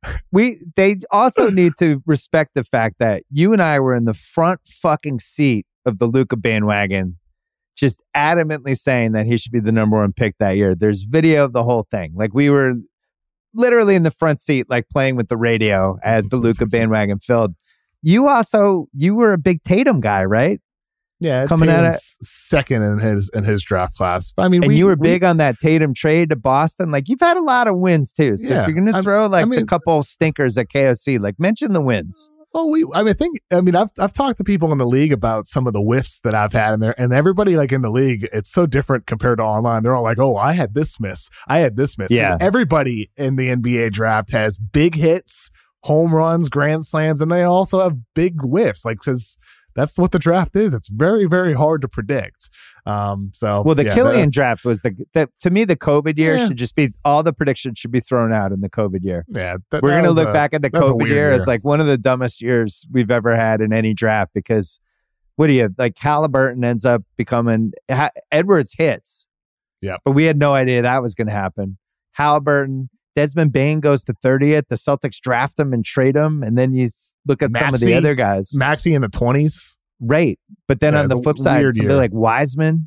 They also need to respect the fact that you and I were in the front fucking seat of the Luka bandwagon, just adamantly saying that he should be the number 1 pick that year. There's video of the whole thing. Like we were literally in the front seat, like playing with the radio as the Luka bandwagon filled. You were a big Tatum guy, right? Yeah, coming out of second in his draft class. You were big on that Tatum trade to Boston. Like you've had a lot of wins too. So if you're going to throw a couple stinkers at KOC, like mention the wins. Oh, I've talked to people in the league about some of the whiffs that I've had in there, and everybody like in the league, it's so different compared to online. They're all like, "Oh, I had this miss. I had this miss." Yeah, everybody in the NBA draft has big hits, home runs, grand slams, and they also have big whiffs. Like because that's what the draft is. It's very, very hard to predict. Killian draft was to me, the COVID year should just be, all the predictions should be thrown out in the COVID year. Yeah. We're going to look back at the COVID year as like one of the dumbest years we've ever had in any draft because Halliburton ends up becoming, Edwards hits. Yeah. But we had no idea that was going to happen. Halliburton, Desmond Bane goes to 30th. The Celtics draft him and trade him. And then you look at some of the other guys. Maxey in the 20s. Right. But then on the flip side, somebody like Wiseman,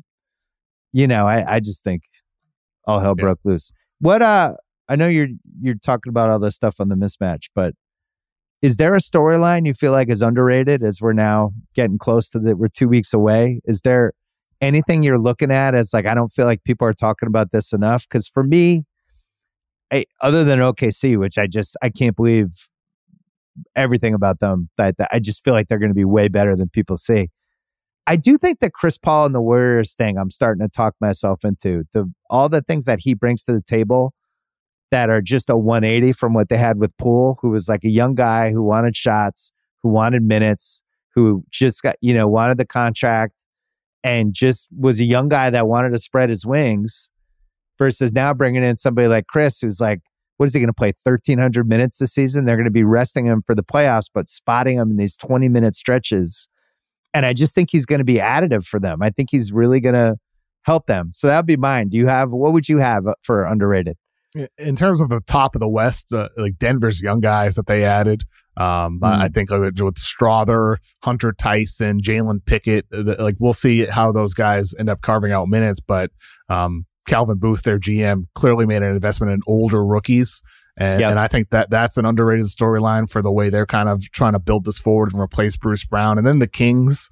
I just think all hell broke loose. What I know you're talking about all this stuff on the mismatch, but is there a storyline you feel like is underrated as we're now getting close to we're 2 weeks away? Is there anything you're looking at as like, I don't feel like people are talking about this enough? Because for me, other than OKC, which I can't believe everything about them, that I just feel like they're going to be way better than people see. I do think that Chris Paul and the Warriors thing, I'm starting to talk myself into all the things that he brings to the table that are just a 180 from what they had with Poole, who was like a young guy who wanted shots, who wanted minutes, who just got, wanted the contract and just was a young guy that wanted to spread his wings versus now bringing in somebody like Chris, who's like, what is he going to play 1,300 minutes this season? They're going to be resting him for the playoffs, but spotting him in these 20-minute stretches. And I just think he's going to be additive for them. I think he's really going to help them. So that would be mine. What would you have for underrated? In terms of the top of the West, like Denver's young guys that they added, I think with Strother, Hunter Tyson, Jalen Pickett, we'll see how those guys end up carving out minutes, but Calvin Booth, their GM, clearly made an investment in older rookies. And I think that's an underrated storyline for the way they're kind of trying to build this forward and replace Bruce Brown. And then the Kings,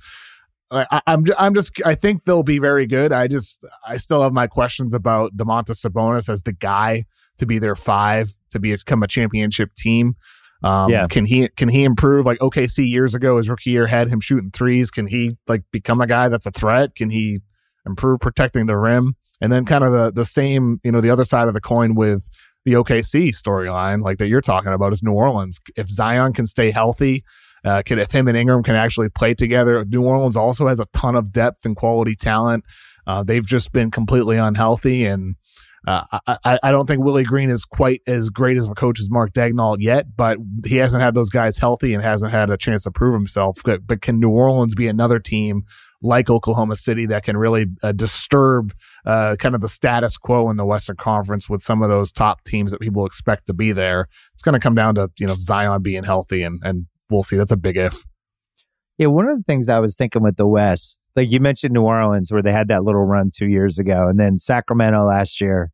I think they'll be very good. I still have my questions about Domantas Sabonis as the guy to be their 5 to become a championship team. Can he improve? Like OKC years ago, his rookie year had him shooting threes. Can he like become a guy that's a threat? Can he improve protecting the rim? And then kind of the same, the other side of the coin with the OKC storyline, like that you're talking about, is New Orleans. If Zion can stay healthy, if him and Ingram can actually play together. New Orleans also has a ton of depth and quality talent. They've just been completely unhealthy, and I don't think Willie Green is quite as great as a coach as Mark Daigneault yet, but he hasn't had those guys healthy and hasn't had a chance to prove himself. But can New Orleans be another team like Oklahoma City that can really disturb kind of the status quo in the Western Conference with some of those top teams that people expect to be there? It's going to come down to Zion being healthy, and we'll see. That's a big if. Yeah, one of the things I was thinking with the West, like you mentioned New Orleans, where they had that little run 2 years ago, and then Sacramento last year.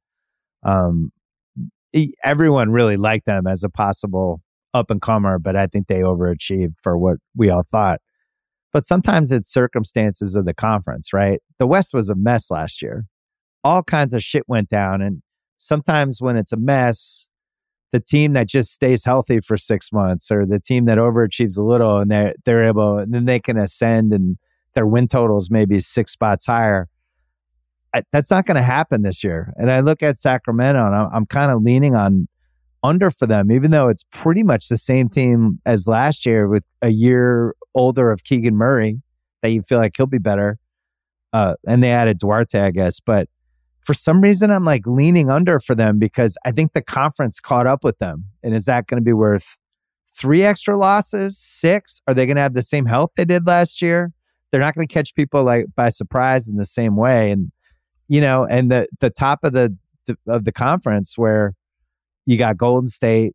Everyone really liked them as a possible up-and-comer, but I think they overachieved for what we all thought. But sometimes it's circumstances of the conference, right? The West was a mess last year. All kinds of shit went down, and sometimes when it's a mess, the team that just stays healthy for 6 months, or the team that overachieves a little, and they're able, and then they can ascend, and their win totals maybe 6 spots higher. That's not going to happen this year. And I look at Sacramento, and I'm kind of leaning on under for them, even though it's pretty much the same team as last year with a year older of Keegan Murray, that you feel like he'll be better. And they added Duarte, I guess. But for some reason, I'm like leaning under for them because I think the conference caught up with them. And is that going to be worth 3 extra losses, 6? Are they going to have the same health they did last year? They're not going to catch people like by surprise in the same way. And and the top of the conference, where you got Golden State,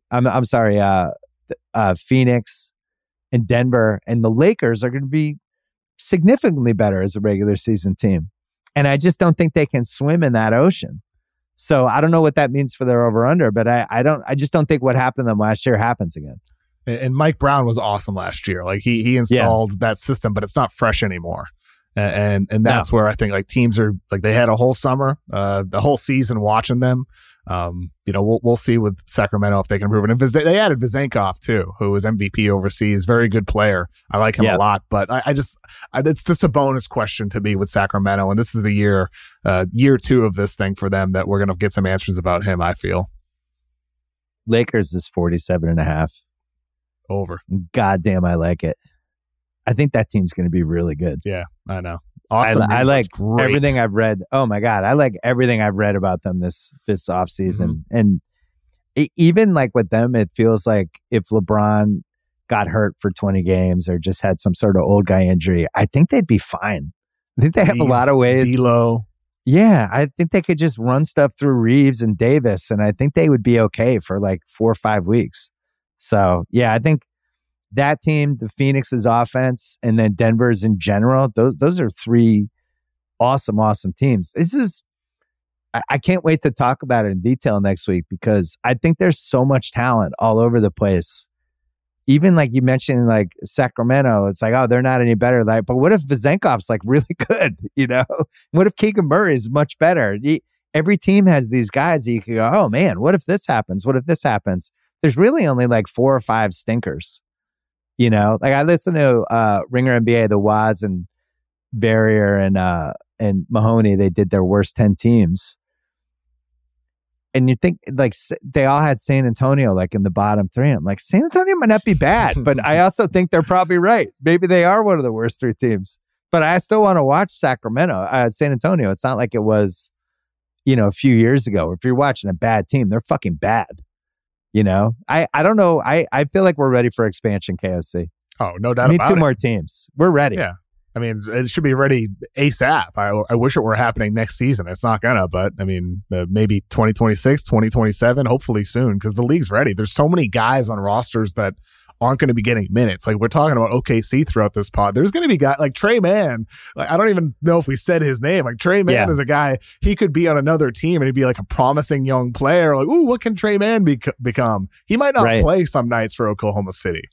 Phoenix and Denver, and the Lakers are going to be significantly better as a regular season team. And I just don't think they can swim in that ocean. So I don't know what that means for their over-under, but I just don't think what happened to them last year happens again. And Mike Brown was awesome last year. Like he installed that system, but it's not fresh anymore. And that's where I think like teams are like, they had a whole summer, the whole season watching them. We'll see with Sacramento if they can improve it. And they added Vezenkov too, who was MVP overseas, very good player. I like him a lot, but it's just a bonus question to me with Sacramento. And this is the year 2 of this thing for them that we're going to get some answers about him, I feel. Lakers is 47.5. Over. Goddamn, I like it. I think that team's going to be really good. Yeah, I know. Awesome. I like everything I've read. Oh my God. I like everything I've read about them this offseason. Mm-hmm. And even like with them, it feels like if LeBron got hurt for 20 games or just had some sort of old guy injury, I think they'd be fine. I think they have a lot of ways. D'Lo. Yeah, I think they could just run stuff through Reeves and Davis, and I think they would be okay for like 4 or 5 weeks. So yeah, I think that team, the Phoenix's offense, and then Denver's in general, those are 3 awesome teams. I can't wait to talk about it in detail next week because I think there's so much talent all over the place. Even like you mentioned, like Sacramento, it's like, oh, they're not any better. Like, but what if Vezenkov's like really good? What if Keegan Murray is much better? Every team has these guys that you can go, oh man, what if this happens? What if this happens? There's really only like 4 or 5 stinkers. Like I listened to Ringer NBA, the Waz and Verrier and Mahoney. They did their worst 10 teams, and you think like they all had San Antonio like in the bottom 3. I'm like, San Antonio might not be bad, but I also think they're probably right. Maybe they are one of the worst 3 teams. But I still want to watch San Antonio. It's not like it was, a few years ago. If you're watching a bad team, they're fucking bad. I don't know. I feel like we're ready for expansion, KOC. Oh, no doubt about it. We need 2 more teams. We're ready. Yeah. I mean, it should be ready ASAP. I wish it were happening next season. It's not gonna, but I mean, maybe 2026, 2027, hopefully soon, because the league's ready. There's so many guys on rosters that aren't going to be getting minutes. Like we're talking about OKC throughout this pod. There's going to be guys like Trey Mann. Like I don't even know if we said his name. Like Trey Mann is a guy, he could be on another team and he'd be like a promising young player. Like, ooh, what can Trey Mann become? He might not play some nights for Oklahoma City.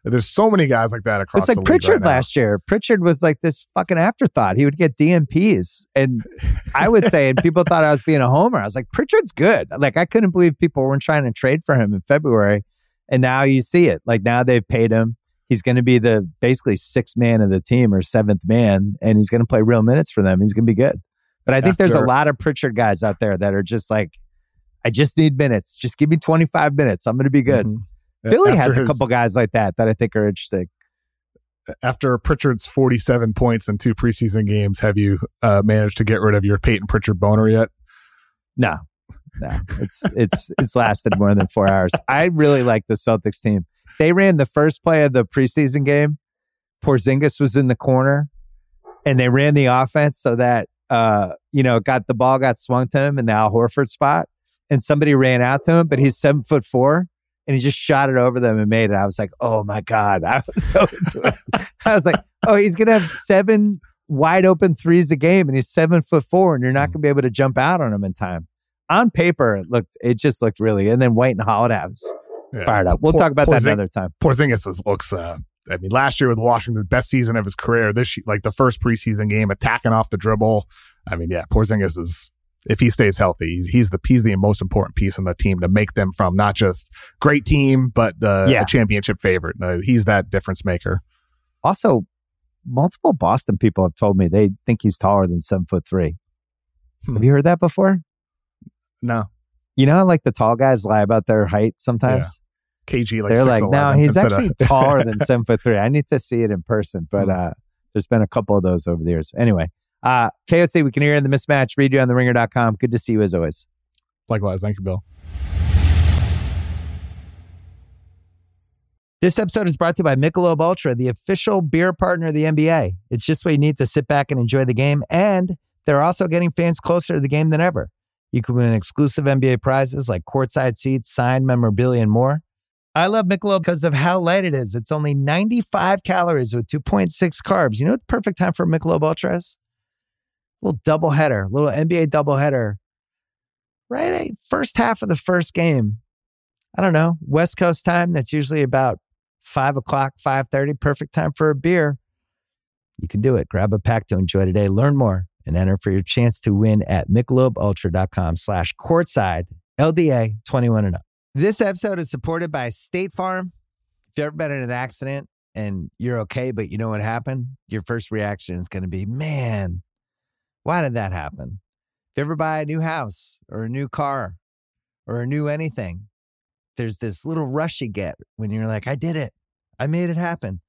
There's so many guys like that across the league. It's like Pritchard right last year. Pritchard was like this fucking afterthought. He would get DMPs. And I would say, and people thought I was being a homer. I was like, Pritchard's good. Like, I couldn't believe people weren't trying to trade for him in February. And now you see it. Like, now they've paid him. He's going to be the basically sixth man of the team or seventh man. And he's going to play real minutes for them. He's going to be good. But I think there's a lot of Pritchard guys out there that are just like, I just need minutes. Just give me 25 minutes. I'm going to be good. Mm-hmm. Philly has a couple guys like that I think are interesting. After Pritchard's 47 points in 2 preseason games, have you managed to get rid of your Peyton Pritchard boner yet? No. It's lasted more than 4 hours. I really like the Celtics team. They ran the first play of the preseason game. Porzingis was in the corner, and they ran the offense so that the ball got swung to him in the Al Horford spot, and somebody ran out to him, but he's 7'4", and he just shot it over them and made it. I was like, oh my God. I was so into it. I was like, oh, he's going to have 7 wide open threes a game, and he's 7'4", and you're not going to be able to jump out on him in time. On paper, it just looked really good. And then White and Holiday was fired up. We'll talk about that another time. Porzingis looks, last year with Washington, best season of his career. This, like the first preseason game, attacking off the dribble. Porzingis is, if he stays healthy, he's the most important piece on the team to make them from not just great team, but a championship favorite. He's that difference maker. Also, multiple Boston people have told me they think he's taller than 7'3". Have you heard that before? No. You know how like the tall guys lie about their height sometimes? Yeah. KG, they're like, no, he's actually taller than 7'3". I need to see it in person, but there's been a couple of those over the years. Anyway, KOC, we can hear you in the mismatch. Read you on theringer.com. Good to see you as always. Likewise. Thank you, Bill. This episode is brought to you by Michelob Ultra, the official beer partner of the NBA. It's just what you need to sit back and enjoy the game, and they're also getting fans closer to the game than ever. You can win exclusive NBA prizes like courtside seats, signed memorabilia, and more. I love Michelob because of how light it is. It's only 95 calories with 2.6 carbs. You know what the perfect time for Michelob Ultra is? A little doubleheader, little NBA doubleheader. Right? First half of the first game. I don't know. West Coast time, that's usually about 5 o'clock, 5:30. Perfect time for a beer. You can do it. Grab a pack to enjoy today. Learn more and enter for your chance to win at MichelobUltra.com/courtside, LDA 21 and up. This episode is supported by State Farm. If you've ever been in an accident and you're okay, but you know what happened, your first reaction is going to be, man, why did that happen? If you ever buy a new house or a new car or a new anything, there's this little rush you get when you're like, I did it. I made it happen.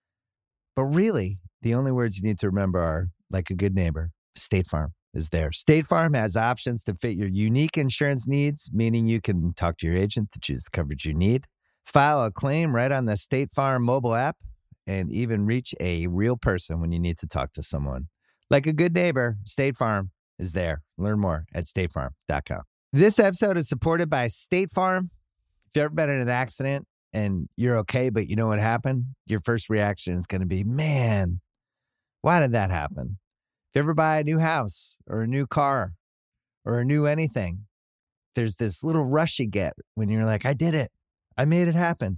But really, the only words you need to remember are, like a good neighbor, State Farm is there. State Farm has options to fit your unique insurance needs, meaning you can talk to your agent to choose the coverage you need, file a claim right on the State Farm mobile app, and even reach a real person when you need to talk to someone. Like a good neighbor, State Farm is there. Learn more at statefarm.com. This episode is supported by State Farm. If you've ever been in an accident and you're okay, but you know what happened, your first reaction is going to be, man, why did that happen? If you ever buy a new house or a new car or a new anything, there's this little rush you get when you're like, I did it. I made it happen.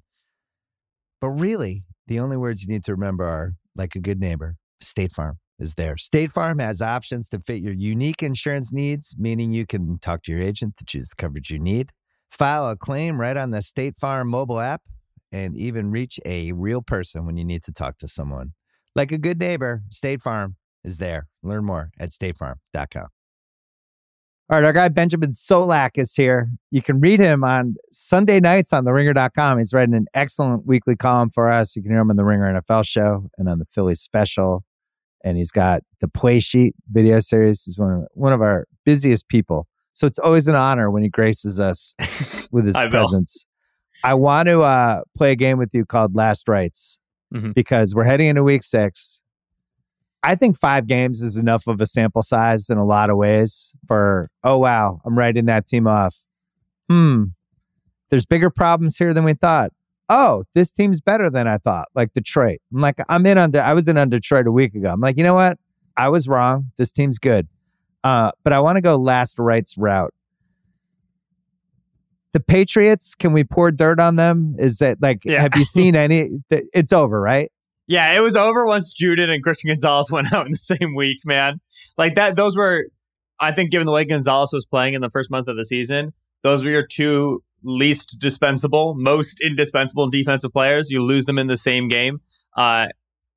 But really, the only words you need to remember are, like a good neighbor, State Farm is there. State Farm has options to fit your unique insurance needs, meaning you can talk to your agent to choose the coverage you need, file a claim right on the State Farm mobile app, and even reach a real person when you need to talk to someone. Like a good neighbor, State Farm is there. Learn more at statefarm.com. All right, our guy Benjamin Solak is here. You can read him on Sunday nights on theringer.com. He's writing an excellent weekly column for us. You can hear him on the Ringer NFL show and on the Phillies special. And he's got the Play Sheet video series. He's one of our busiest people. So it's always an honor when he graces us with his presence. I want to play a game with you called Last Rites because we're heading into week 6. I think 5 games is enough of a sample size in a lot of ways for, oh, wow, I'm writing that team off. There's bigger problems here than we thought. Oh, this team's better than I thought, like Detroit. I was in on Detroit a week ago. I'm like, you know what? I was wrong. This team's good. But I want to go Last Rites route. The Patriots, can we pour dirt on them? Is that have you seen any? It's over, right? Yeah, it was over once Judon and Christian Gonzalez went out in the same week, man. Like that, those were, I think, given the way Gonzalez was playing in the first month of the season, those were your two least dispensable, most indispensable defensive players. You lose them in the same game. They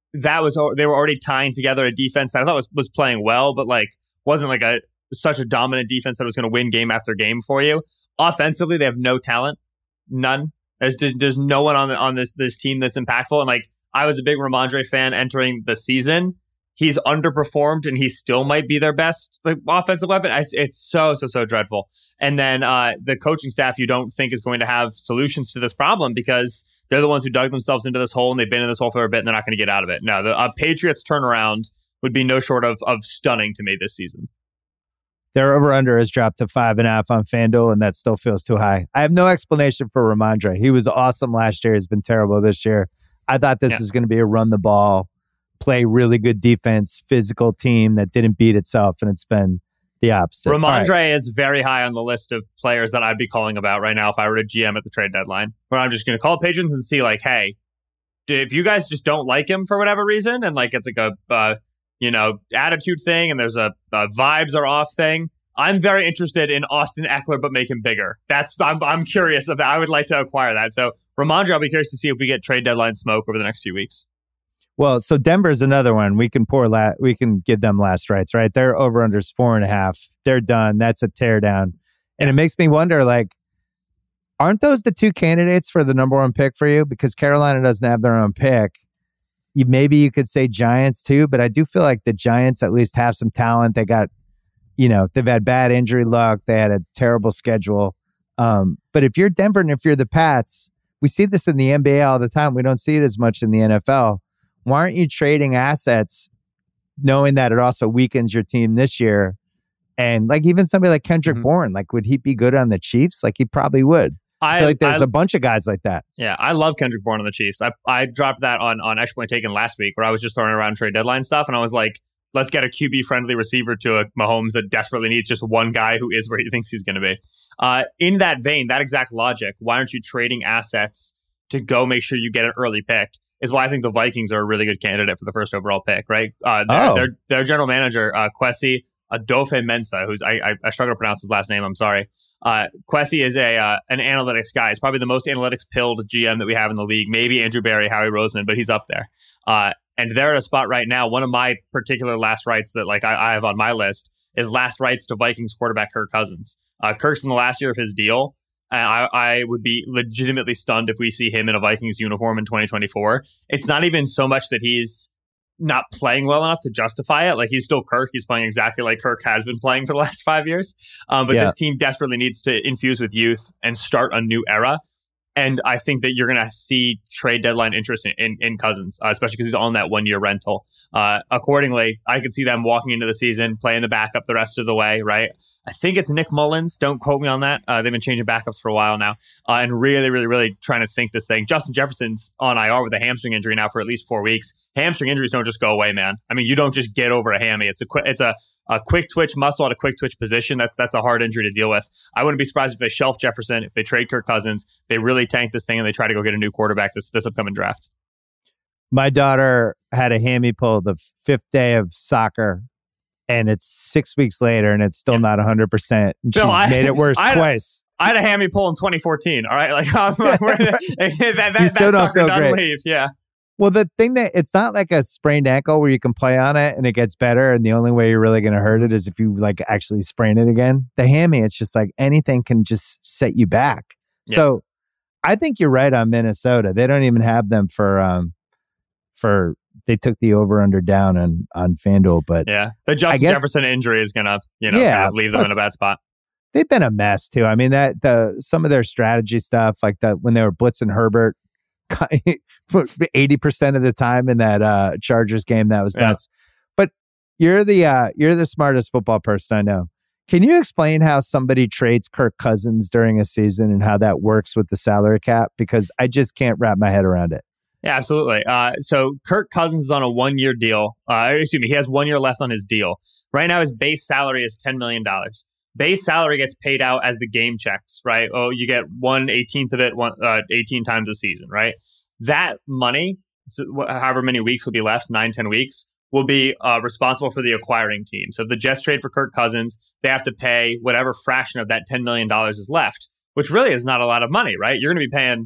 were already tying together a defense that I thought was playing well, but wasn't such a dominant defense that was going to win game after game for you. Offensively, they have no talent, none. There's no one on this team that's impactful, and I was a big Ramondre fan entering the season. He's underperformed, and he still might be their best offensive weapon. It's so dreadful. And then the coaching staff you don't think is going to have solutions to this problem because they're the ones who dug themselves into this hole, and they've been in this hole for a bit, and they're not going to get out of it. No, the Patriots turnaround would be no short of stunning to me this season. Their over-under has dropped to 5.5 on FanDuel, and that still feels too high. I have no explanation for Ramondre. He was awesome last year. He's been terrible this year. I thought this was going to be a run the ball, play really good defense, physical team that didn't beat itself, and it's been the opposite. Ramondre is very high on the list of players that I'd be calling about right now if I were to GM at the trade deadline, where I'm just going to call Patrons and see hey, if you guys just don't like him for whatever reason, and it's a attitude thing, and there's a vibes are off thing. I'm very interested in Austin Eckler, but make him bigger. I'm curious of that. I would like to acquire that. So Ramondre, I'll be curious to see if we get trade deadline smoke over the next few weeks. Well, so Denver's another one. We can give them last rights, right? Their over-under's 4.5. They're done. That's a teardown. And it makes me wonder, aren't those the two candidates for the number one pick for you? Because Carolina doesn't have their own pick. Maybe you could say Giants too, but I do feel like the Giants at least have some talent. They got, they've had bad injury luck. They had a terrible schedule. But if you're Denver and if you're the Pats, we see this in the NBA all the time. We don't see it as much in the NFL. Why aren't you trading assets knowing that it also weakens your team this year? And even somebody like Kendrick Bourne, would he be good on the Chiefs? He probably would. I feel like there's a bunch of guys like that. Yeah, I love Kendrick Bourne on the Chiefs. I dropped that on Extra Point Taken last week where I was just throwing around trade deadline stuff, and I was like, let's get a QB-friendly receiver to a Mahomes that desperately needs just one guy who is where he thinks he's going to be. In that vein, that exact logic, why aren't you trading assets to go make sure you get an early pick is why I think the Vikings are a really good candidate for the first overall pick, right? Their general manager, Kwesi Adofo-Mensah, who's I struggle to pronounce his last name. I'm sorry. Kwesi is an analytics guy. He's probably the most analytics-pilled GM that we have in the league. Maybe Andrew Berry, Howie Roseman, but he's up there. And they're at a spot right now. One of my particular last rights that I have on my list is last rights to Vikings quarterback Kirk Cousins. Kirk's in the last year of his deal. I would be legitimately stunned if we see him in a Vikings uniform in 2024. It's not even so much that he's not playing well enough to justify it. He's still Kirk. He's playing exactly like Kirk has been playing for the last 5 years. This team desperately needs to infuse with youth and start a new era. And I think that you're going to see trade deadline interest in Cousins, especially because he's on that 1-year rental. Accordingly, I could see them walking into the season, playing the backup the rest of the way, right? I think it's Nick Mullins. Don't quote me on that. They've been changing backups for a while now and really, really, really trying to sink this thing. Justin Jefferson's on IR with a hamstring injury now for at least 4 weeks. Hamstring injuries don't just go away, man. I mean, you don't just get over a hammy. It's a quick twitch muscle at a quick twitch position. That's a hard injury to deal with. I wouldn't be surprised if they shelf Jefferson, if they trade Kirk Cousins, they really tank this thing and they try to go get a new quarterback this upcoming draft. My daughter had a hammy pull the 5th day of soccer, and it's 6 weeks later, and it's still not 100%. And she's made it worse twice. I had a hammy pull in 2014. All right, you still don't feel great. Leave. Yeah. Well, the thing that it's not like a sprained ankle where you can play on it and it gets better, and the only way you're really going to hurt it is if you actually sprain it again. The hammy, it's just anything can just set you back. Yeah. So I think you're right on Minnesota. They don't even have them for they took the over under down on FanDuel, but yeah, the Justin Jefferson injury is gonna kind of leave them in a bad spot. They've been a mess too. I mean some of their strategy stuff, when they were blitzing Herbert 80% of the time in that Chargers game, that was nuts. But you're the smartest football person I know. Can you explain how somebody trades Kirk Cousins during a season and how that works with the salary cap? Because I just can't wrap my head around it. Yeah, absolutely. So Kirk Cousins is on a 1-year deal. He has 1 year left on his deal. Right now, his base salary is $10 million. base salary gets paid out as the game checks, right? Oh, you get 1/18 of it 18 times a season, right? That money, so however many weeks will be left, 9-10 weeks, will be responsible for the acquiring team. So if the Jets trade for Kirk Cousins, they have to pay whatever fraction of that $10 million is left, which really is not a lot of money, right? You're going to be paying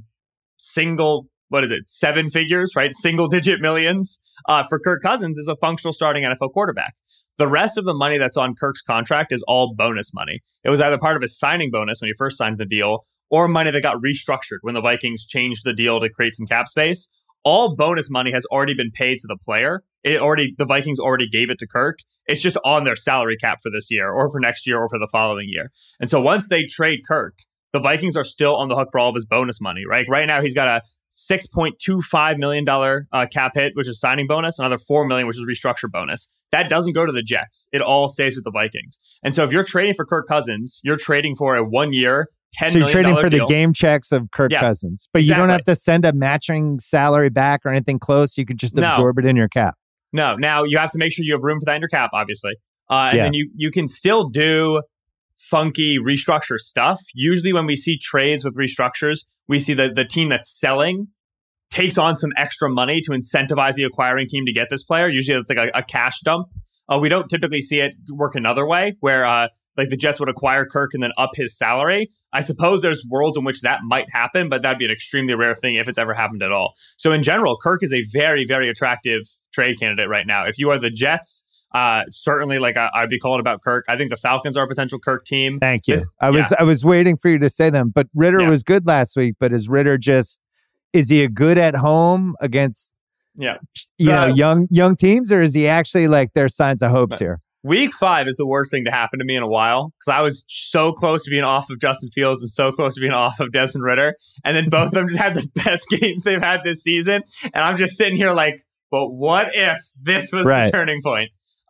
seven figures, right? Single digit millions for Kirk Cousins as a functional starting NFL quarterback. The rest of the money that's on Kirk's contract is all bonus money. It was either part of his signing bonus when he first signed the deal, or money that got restructured when the Vikings changed the deal to create some cap space. All bonus money has already been paid to the player. The Vikings already gave it to Kirk. It's just on their salary cap for this year or for next year or for the following year. And so once they trade Kirk, the Vikings are still on the hook for all of his bonus money, right? Right now, he's got a $6.25 million cap hit, which is signing bonus, another $4 million, which is restructure bonus. That doesn't go to the Jets. It all stays with the Vikings. And so if you're trading for Kirk Cousins, you're trading for a 1 year, $10 million So you're trading for deal. The game checks of Kirk Cousins. But you don't have to send a matching salary back or anything close. You could just absorb it in your cap. No. Now, you have to make sure you have room for that in your cap, obviously. And then you can still do funky restructure stuff. Usually when we see trades with restructures, we see the team that's selling takes on some extra money to incentivize the acquiring team to get this player. Usually it's like a cash dump. We don't typically see it work another way where like the Jets would acquire Kirk and then up his salary. I suppose there's worlds in which that might happen, but that'd be an extremely rare thing if it's ever happened at all. So in general, Kirk is a very, very attractive trade candidate right now. If you are the Jets, certainly like I'd be calling about Kirk. I think the Falcons are a potential Kirk team. Thank you. I was waiting for you to say them, but Ritter was good last week, but is Ritter is he a good at home against young teams, or is he actually like there's signs of hopes here? Week 5 is the worst thing to happen to me in a while because I was so close to being off of Justin Fields and so close to being off of Desmond Ritter. And then both of them just had the best games they've had this season. And I'm just sitting here like, but what if this was the turning point?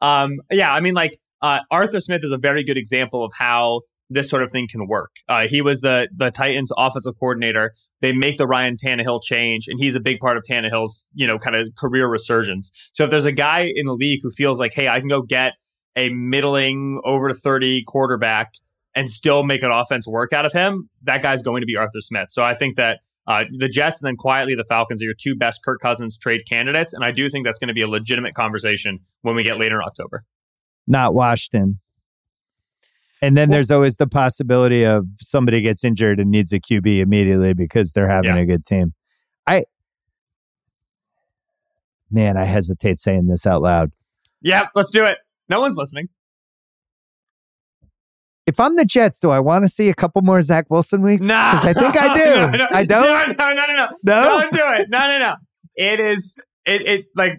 Arthur Smith is a very good example of how this sort of thing can work. He was the Titans offensive coordinator. They make the Ryan Tannehill change, and he's a big part of Tannehill's, kind of career resurgence. So if there's a guy in the league who feels like, hey, I can go get a middling over 30 quarterback and still make an offense work out of him, that guy's going to be Arthur Smith. So I think that the Jets and then quietly the Falcons are your two best Kirk Cousins trade candidates. And I do think that's going to be a legitimate conversation when we get later in October. Not Washington. And then there's always the possibility of somebody gets injured and needs a QB immediately because they're having a good team. I hesitate saying this out loud. Yeah, let's do it. No one's listening. If I'm the Jets, do I want to see a couple more Zach Wilson weeks? No. Because I think I do. No, I don't? No. Don't do it. No. It like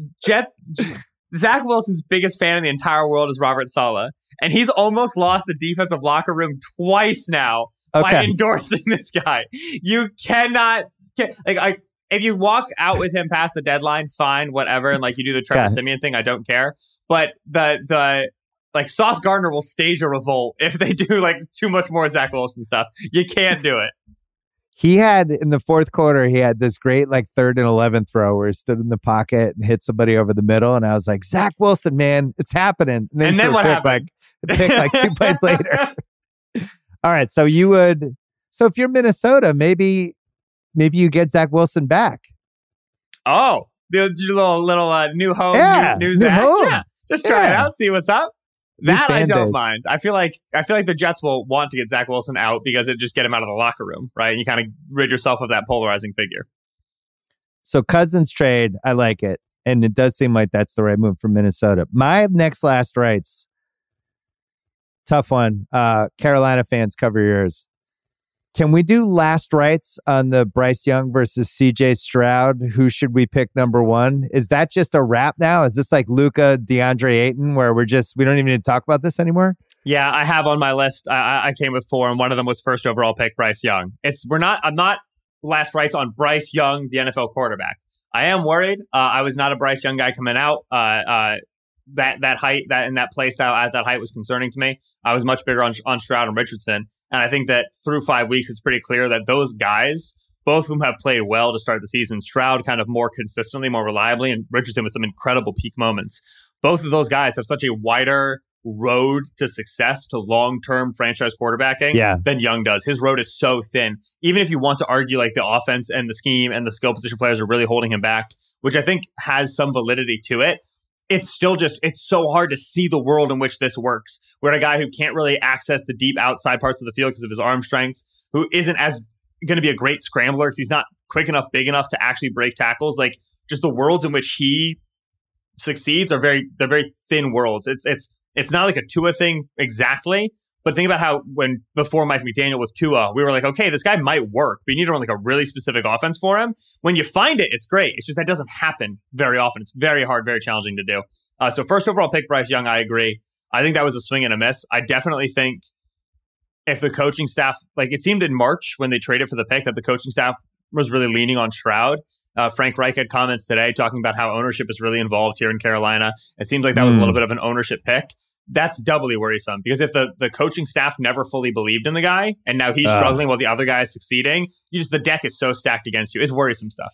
Zach Wilson's biggest fan in the entire world is Robert Saleh. And he's almost lost the defensive locker room twice now by endorsing this guy. You cannot if you walk out with him past the deadline, fine, whatever, and like you do the Trevor Siemian thing, I don't care. But the Sauce Gardner will stage a revolt if they do like too much more Zach Wilson stuff. You can't do it. He had in the fourth quarter, he had this great 3rd and 11th throw where he stood in the pocket and hit somebody over the middle. And I was like, Zach Wilson, man, it's happening. And then what happened? Pick 2 plays later. All right. So if you're Minnesota, maybe you get Zach Wilson back. Oh, the little new home, new Zach. Home. Yeah, just try it out, see what's up. That I don't base. mind. I feel like the Jets will want to get Zach Wilson out because it just get him out of the locker room, right? And you kind of rid yourself of that polarizing figure. So Cousins trade, I like it. And it does seem like that's the right move for Minnesota. My next last rights, tough one. Carolina fans, cover yours. Can we do last rights on the Bryce Young versus CJ Stroud? Who should we pick number 1? Is that just a wrap now? Is this like Luka, DeAndre Ayton, where we don't even need to talk about this anymore? Yeah, I have on my list. I came with 4, and one of them was first overall pick Bryce Young. I'm not last rights on Bryce Young, the NFL quarterback. I am worried. I was not a Bryce Young guy coming out. That height, that play style at that height was concerning to me. I was much bigger on Stroud and Richardson. And I think that through 5 weeks, it's pretty clear that those guys, both of whom have played well to start the season, Stroud kind of more consistently, more reliably, and Richardson with some incredible peak moments. Both of those guys have such a wider road to success, to long-term franchise quarterbacking than Young does. His road is so thin. Even if you want to argue like the offense and the scheme and the skill position players are really holding him back, which I think has some validity to it, it's still just, it's so hard to see the world in which this works. We're a guy who can't really access the deep outside parts of the field because of his arm strength, who isn't as going to be a great scrambler because he's not quick enough, big enough to actually break tackles. Like, just the worlds in which he succeeds are they're very thin worlds. It's not like a Tua thing exactly, but think about how before Mike McDaniel with Tua, we were like, okay, this guy might work, but you need to run like a really specific offense for him. When you find it, it's great. It's just that doesn't happen very often. It's very hard, very challenging to do. So first overall pick, Bryce Young, I agree. I think that was a swing and a miss. I definitely think if the coaching staff, like it seemed in March when they traded for the pick that the coaching staff was really leaning on Stroud. Frank Reich had comments today talking about how ownership is really involved here in Carolina. It seems like that was a little bit of an ownership pick. That's doubly worrisome because if the coaching staff never fully believed in the guy and now he's struggling while the other guy is succeeding, the deck is so stacked against you. It's worrisome stuff.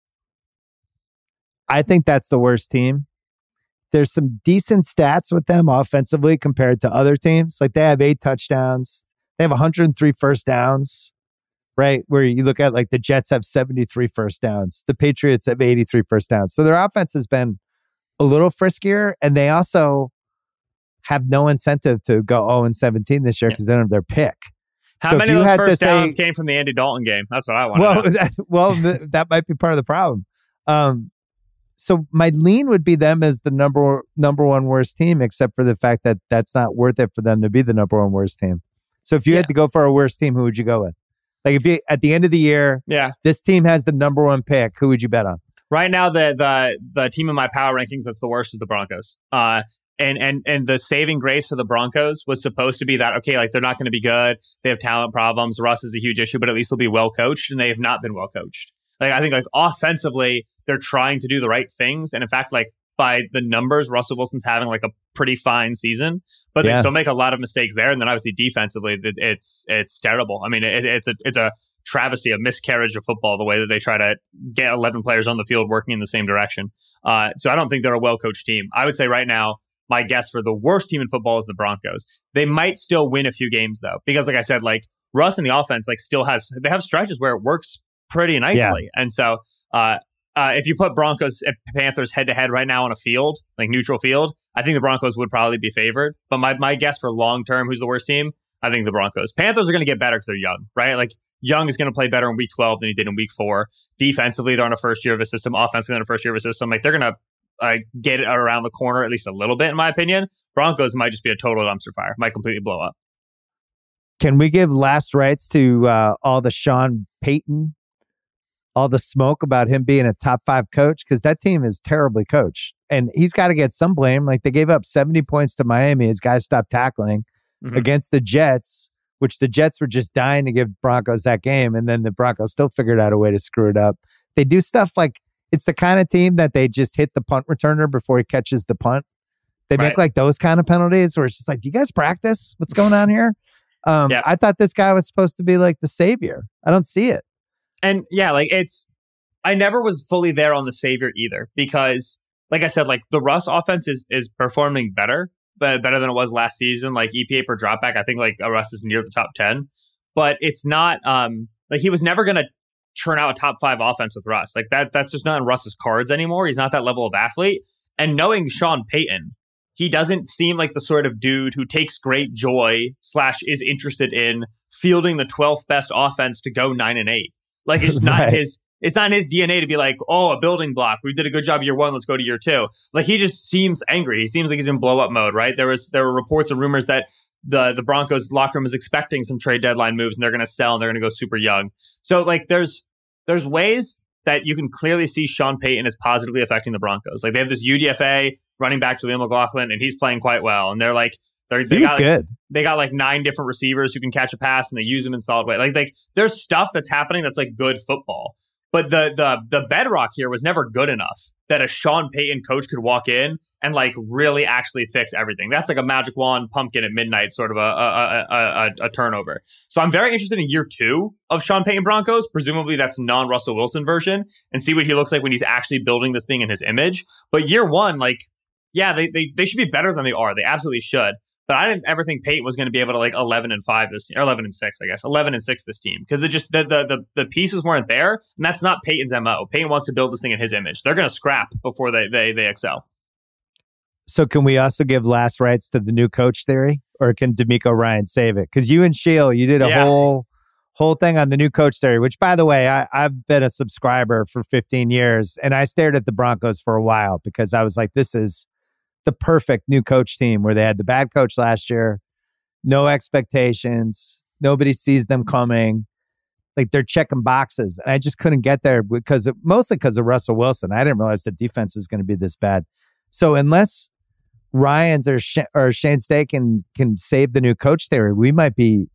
I think that's the worst team. There's some decent stats with them offensively compared to other teams. Like they have 8 touchdowns. They have 103 first downs, right? Where you look at like the Jets have 73 first downs. The Patriots have 83 first downs. So their offense has been a little friskier, and they also have no incentive to go 0-17 this year because they don't have their pick. How many of those first downs came from the Andy Dalton game? That's what I want to know. That might be part of the problem. So my lean would be them as the number one worst team, except for the fact that that's not worth it for them to be the number one worst team. So if you had to go for a worst team, who would you go with? Like if you at the end of the year, this team has the number one pick, who would you bet on? Right now, the team in my power rankings that's the worst is the Broncos. And the saving grace for the Broncos was supposed to be that, okay, like they're not going to be good. They have talent problems. Russ is a huge issue, but at least they'll be well coached, and they have not been well coached. Like I think like offensively, they're trying to do the right things, and in fact, like by the numbers, Russell Wilson's having like a pretty fine season, but they still make a lot of mistakes there. And then obviously defensively, it's terrible. I mean, it's a travesty, a miscarriage of football, the way that they try to get 11 players on the field working in the same direction. So I don't think they're a well-coached team. I would say right now, my guess for the worst team in football is the Broncos. They might still win a few games though, because like I said, like Russ in the offense, like they have stretches where it works pretty nicely. And so, if you put Broncos and Panthers head to head right now on a field, like neutral field, I think the Broncos would probably be favored. But my guess for long term, who's the worst team? I think the Broncos. Panthers are going to get better because they're young, right? Like Young is going to play better in week 12 than he did in week 4. Defensively, they're on a first year of a system. Offensively, they're on a first year of a system. Like they're going to get it around the corner at least a little bit, in my opinion. Broncos might just be a total dumpster fire. Might completely blow up. Can we give last rites to all the Sean Payton? All the smoke about him being a top 5 coach, because that team is terribly coached and he's got to get some blame. Like they gave up 70 points to Miami as guys stopped tackling against the Jets, which the Jets were just dying to give Broncos that game. And then the Broncos still figured out a way to screw it up. They do stuff like it's the kind of team that they just hit the punt returner before he catches the punt. They make like those kind of penalties where it's just like, do you guys practice? What's going on here? I thought this guy was supposed to be like the savior. I don't see it. And like I never was fully there on the savior either, because like I said, like the Russ offense is performing better than it was last season. Like EPA per dropback, I think like Russ is near the top 10, but it's not like he was never going to churn out a top 5 offense with Russ. Like that's just not in Russ's cards anymore. He's not that level of athlete. And knowing Sean Payton, he doesn't seem like the sort of dude who takes great joy / is interested in fielding the 12th best offense to go 9-8. Like it's not it's not in his DNA to be like, oh, a building block. We did a good job year 1. Let's go to year 2. Like he just seems angry. He seems like he's in blow up mode, right? There were reports and rumors that the Broncos locker room is expecting some trade deadline moves and they're going to sell and they're going to go super young. So like there's ways that you can clearly see Sean Payton is positively affecting the Broncos. Like they have this UDFA running back Jaleel McLaughlin and he's playing quite well. And they're like, good. They got like 9 different receivers who can catch a pass and they use them in solid way. Like there's stuff that's happening that's like good football. But the bedrock here was never good enough that a Sean Payton coach could walk in and like really actually fix everything. That's like a magic wand pumpkin at midnight sort of a turnover. So I'm very interested in year 2 of Sean Payton Broncos. Presumably that's non-Russell Wilson version, and see what he looks like when he's actually building this thing in his image. But year 1, like, yeah, they should be better than they are. They absolutely should. But I didn't ever think Peyton was going to be able to like 11-5 this year, or 11-6, I guess, 11-6 this team, because it just the pieces weren't there, and that's not Peyton's MO. Peyton wants to build this thing in his image. They're going to scrap before they excel. So can we also give last rites to the new coach theory, or can D'Amico Ryan save it? Because you and Sheil, you did a whole thing on the new coach theory, which, by the way, I've been a subscriber for 15 years, and I stared at the Broncos for a while because I was like, this is the perfect new coach team, where they had the bad coach last year, no expectations, nobody sees them coming, like they're checking boxes, and I just couldn't get there mostly because of Russell Wilson. I didn't realize the defense was going to be this bad. So unless Ryans or Shane Steichen can save the new coach theory, it might be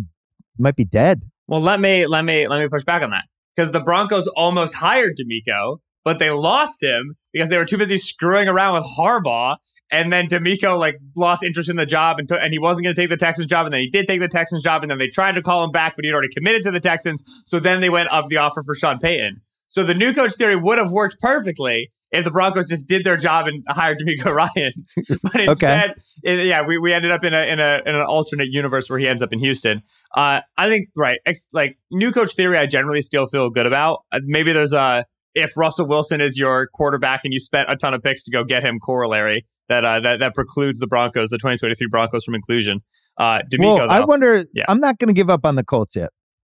dead. Well, let me push back on that, because the Broncos almost hired D'Amico, but they lost him because they were too busy screwing around with Harbaugh. And then D'Amico like lost interest in the job and he wasn't going to take the Texans job. And then he did take the Texans job. And then they tried to call him back, but he'd already committed to the Texans. So then they went up the offer for Sean Payton. So the new coach theory would have worked perfectly if the Broncos just did their job and hired D'Amico Ryan. But instead, we ended up in an alternate universe where he ends up in Houston. I think, right, like new coach theory, I generally still feel good about. Maybe there's if Russell Wilson is your quarterback and you spent a ton of picks to go get him, corollary that precludes the 2023 Broncos from inclusion. D'Amico, though, I wonder. Yeah. I'm not going to give up on the Colts yet.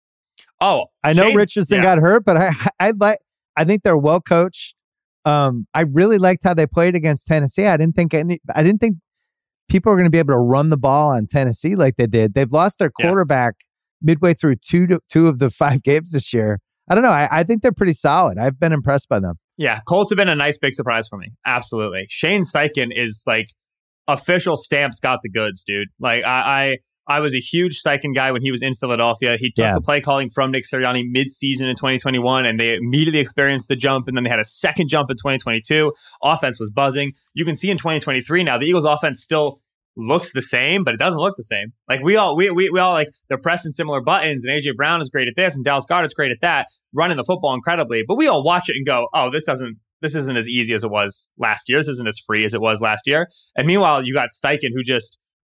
Oh, I know Richardson got hurt, but I think they're well coached. I really liked how they played against Tennessee. I didn't think people were going to be able to run the ball on Tennessee like they did. They've lost their quarterback midway through two of the 5 games this year. I don't know. I think they're pretty solid. I've been impressed by them. Yeah, Colts have been a nice big surprise for me. Absolutely. Shane Steichen is like official stamps got the goods, dude. Like I was a huge Steichen guy when he was in Philadelphia. He took the play calling from Nick Sirianni mid-season in 2021, and they immediately experienced the jump, and then they had a second jump in 2022. Offense was buzzing. You can see in 2023 now, the Eagles offense still looks the same, but it doesn't look the same. Like we all like, they're pressing similar buttons, and AJ Brown is great at this, and Dallas Goedert's great at that, running the football incredibly. But we all watch it and go, oh, this isn't as easy as it was last year. This isn't as free as it was last year. And meanwhile, you got Steichen, who just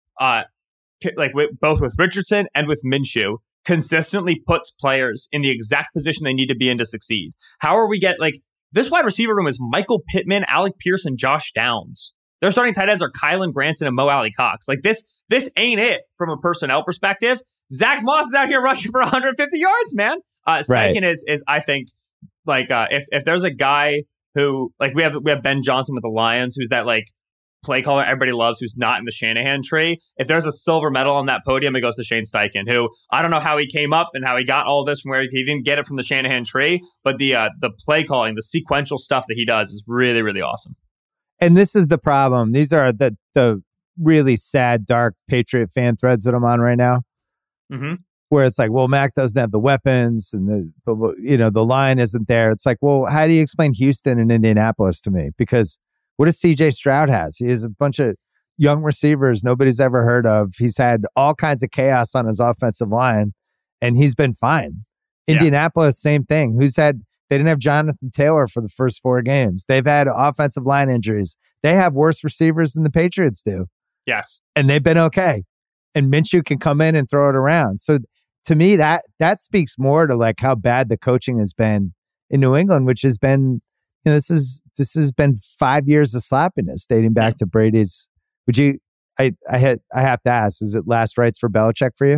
both with Richardson and with Minshew, consistently puts players in the exact position they need to be in to succeed. How are we this wide receiver room is Michael Pittman, Alec Pierce, and Josh Downs. Their starting tight ends are Kylan Granson and Mo Alley Cox. Like this ain't it from a personnel perspective. Zach Moss is out here rushing for 150 yards, man. Steichen is I think if there's a guy who we have Ben Johnson with the Lions, who's that play caller everybody loves, who's not in the Shanahan tree. If there's a silver medal on that podium, it goes to Shane Steichen, who I don't know how he came up and how he got all this from where he didn't get it from the Shanahan tree, but the play calling, the sequential stuff that he does is really, really awesome. And this is the problem. These are the really sad, dark Patriot fan threads that I'm on right now, where it's like, well, Mac doesn't have the weapons, and the line isn't there. It's like, well, how do you explain Houston and Indianapolis to me? Because what does CJ Stroud has? He has a bunch of young receivers nobody's ever heard of. He's had all kinds of chaos on his offensive line, and he's been fine. Indianapolis, same thing. They didn't have Jonathan Taylor for the first 4 games. They've had offensive line injuries. They have worse receivers than the Patriots do. Yes. And they've been okay. And Minshew can come in and throw it around. So to me, that speaks more to how bad the coaching has been in New England, which has been, this has been 5 years of sloppiness dating back to Brady's. I have to ask, is it last rites for Belichick for you?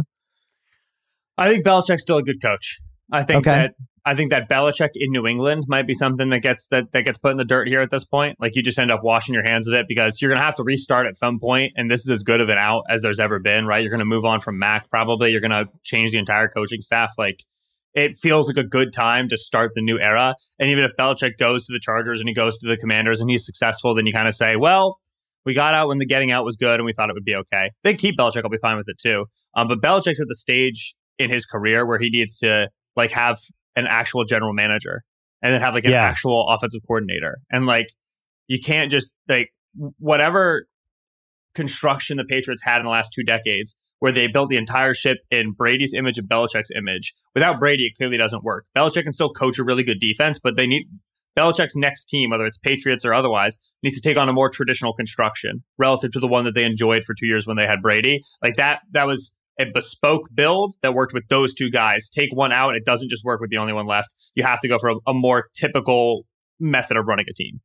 I think Belichick's still a good coach. I think that Belichick in New England might be something that gets put in the dirt here at this point. Like, you just end up washing your hands of it because you're going to have to restart at some point, and this is as good of an out as there's ever been, right? You're going to move on from Mac probably. You're going to change the entire coaching staff. It feels like a good time to start the new era. And even if Belichick goes to the Chargers and he goes to the Commanders and he's successful, then you kind of say, well, we got out when the getting out was good and we thought it would be okay. If they keep Belichick, I'll be fine with it too. But Belichick's at the stage in his career where he needs to have an actual general manager and then have an actual offensive coordinator. And you can't just whatever construction the Patriots had in the last 2 decades where they built the entire ship in Brady's image and Belichick's image. Without Brady, it clearly doesn't work. Belichick can still coach a really good defense, but Belichick's next team, whether it's Patriots or otherwise, needs to take on a more traditional construction relative to the one that they enjoyed for 2 years when they had Brady. Like that was a bespoke build that worked with those two guys. Take one out, it doesn't just work with the only one left. You have to go for a more typical method of running a team.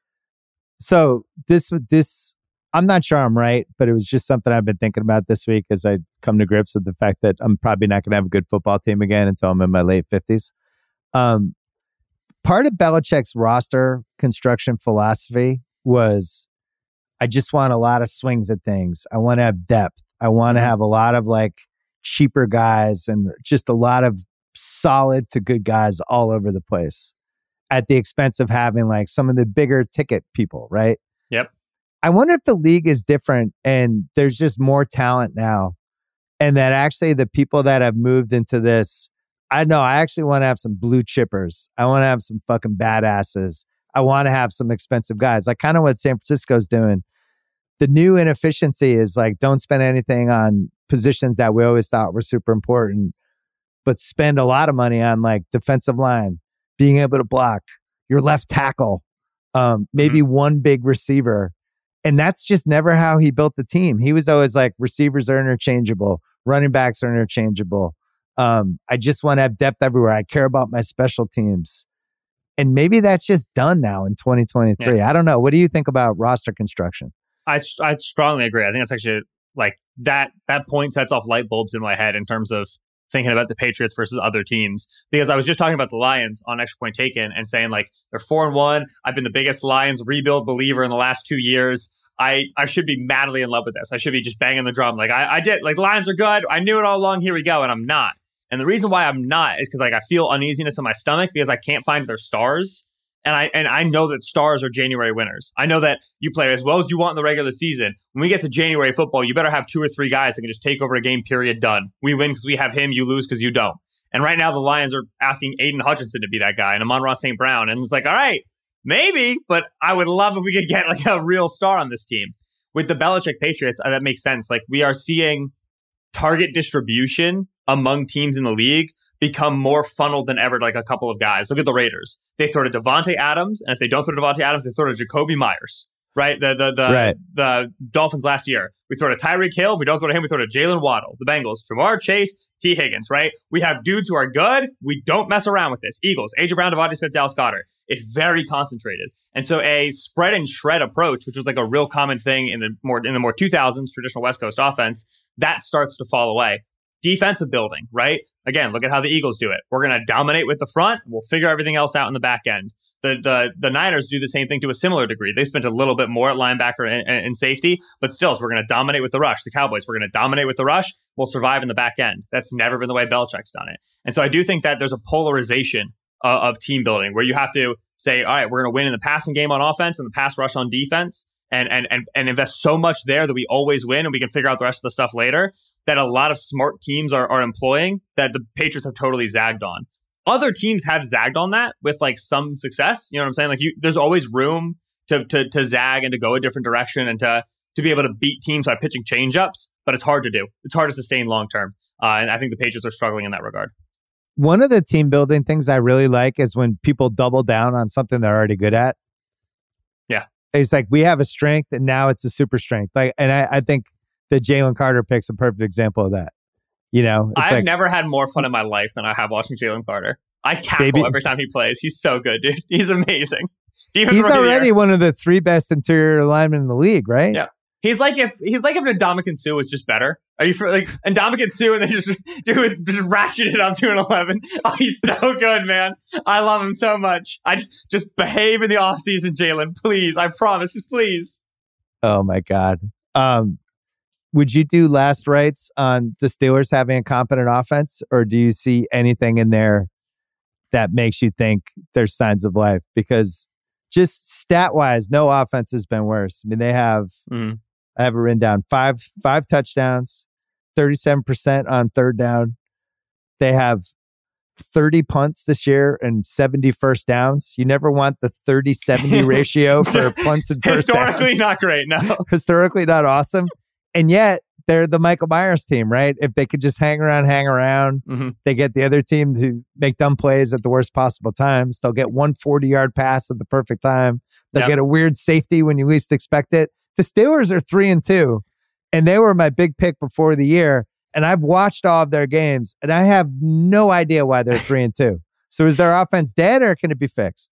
So this, I'm not sure I'm right, but it was just something I've been thinking about this week as I come to grips with the fact that I'm probably not going to have a good football team again until I'm in my late 50s. Part of Belichick's roster construction philosophy was, I just want a lot of swings at things. I want to have depth. I want to have a lot of like cheaper guys and just a lot of solid to good guys all over the place at the expense of having like some of the bigger ticket people, right? Yep. I wonder if the league is different and there's just more talent now, and that actually the people that have moved into this, I actually want to have some blue chippers. I want to have some fucking badasses. I want to have some expensive guys, like kind of what San Francisco's doing. The new inefficiency is like, don't spend anything on positions that we always thought were super important, but spend a lot of money on like defensive line, being able to block, your left tackle, maybe one big receiver. And that's just never how he built the team. He was always like, receivers are interchangeable, running backs are interchangeable. I just want to have depth everywhere. I care about my special teams. And maybe that's just done now in 2023. Yeah. I don't know. What do you think about roster construction? I strongly agree. I think it's actually like that point sets off light bulbs in my head in terms of thinking about the Patriots versus other teams. Because I was just talking about the Lions on Extra Point Taken and saying like they're 4-1. I've been the biggest Lions rebuild believer in the last 2 years. I should be madly in love with this. I should be just banging the drum. Like I did, like Lions are good. I knew it all along. Here we go. And I'm not. And the reason why I'm not is because like I feel uneasiness in my stomach because I can't find their stars. And I know that stars are January winners. I know that you play as well as you want in the regular season. When we get to January football, you better have 2 or 3 guys that can just take over a game, period, done. We win because we have him, you lose because you don't. And right now the Lions are asking Aiden Hutchinson to be that guy and Amon-Ra St. Brown. And it's like, all right, maybe, but I would love if we could get like a real star on this team. With the Belichick Patriots, that makes sense. Like we are seeing target distribution among teams in the league become more funneled than ever, like a couple of guys. Look at the Raiders. They throw to Devontae Adams, and if they don't throw to Devontae Adams, they throw to Jacoby Myers. Right? The Dolphins last year. We throw to Tyreek Hill. If we don't throw to him, we throw to Jalen Waddle. The Bengals, Jamar Chase, T. Higgins, right? We have dudes who are good. We don't mess around with this. Eagles, A.J. Brown, Devontae Smith, Dallas Goedert. It's very concentrated. And so a spread and shred approach, which was like a real common thing in the more 2000s traditional West Coast offense, that starts to fall away. Defensive building, right? Again, look at how the Eagles do it. We're going to dominate with the front. We'll figure everything else out in the back end. The Niners do the same thing to a similar degree. They spent a little bit more at linebacker and safety, but still, so we're going to dominate with the rush. The Cowboys, we're going to dominate with the rush. We'll survive in the back end. That's never been the way Belichick's done it. And so I do think that there's a polarization of team building where you have to say, all right, we're going to win in the passing game on offense and the pass rush on defense. And invest so much there that we always win and we can figure out the rest of the stuff later, that a lot of smart teams are employing that the Patriots have totally zagged on. Other teams have zagged on that with like some success. You know what I'm saying? Like there's always room to zag and to go a different direction and to be able to beat teams by pitching changeups, but it's hard to do. It's hard to sustain long term. And I think the Patriots are struggling in that regard. One of the team building things I really like is when people double down on something they're already good at. Yeah. It's like we have a strength and now it's a super strength. Like, and I think the Jalen Carter pick's a perfect example of that. You know, I've never had more fun in my life than I have watching Jalen Carter. I cackle every time he plays. He's so good, dude. He's amazing. He's already one of the 3 best interior linemen in the league, right? Yeah. He's like if Ndamukong Suh was just better. Are you for like Ndamukong Suh and then just ratchet it on 2-11? Oh, he's so good, man. I love him so much. I just behave in the offseason, Jalen. Please. I promise. Just please. Oh my God. Would you do last rites on the Steelers having a competent offense, or do you see anything in there that makes you think there's signs of life? Because just stat wise, no offense has been worse. I mean, they have, I have it written down, five touchdowns, 37% on third down. They have 30 punts this year and 70 first downs. You never want the 30-70 ratio for punts and first downs. Historically not great, no. Historically not awesome. And yet they're the Michael Myers team, right? If they could just hang around, they get the other team to make dumb plays at the worst possible times. They'll get 140-yard pass at the perfect time. They'll get a weird safety when you least expect it. The Steelers are 3-2, and they were my big pick before the year. And I've watched all of their games, and I have no idea why they're 3-2. So is their offense dead, or can it be fixed?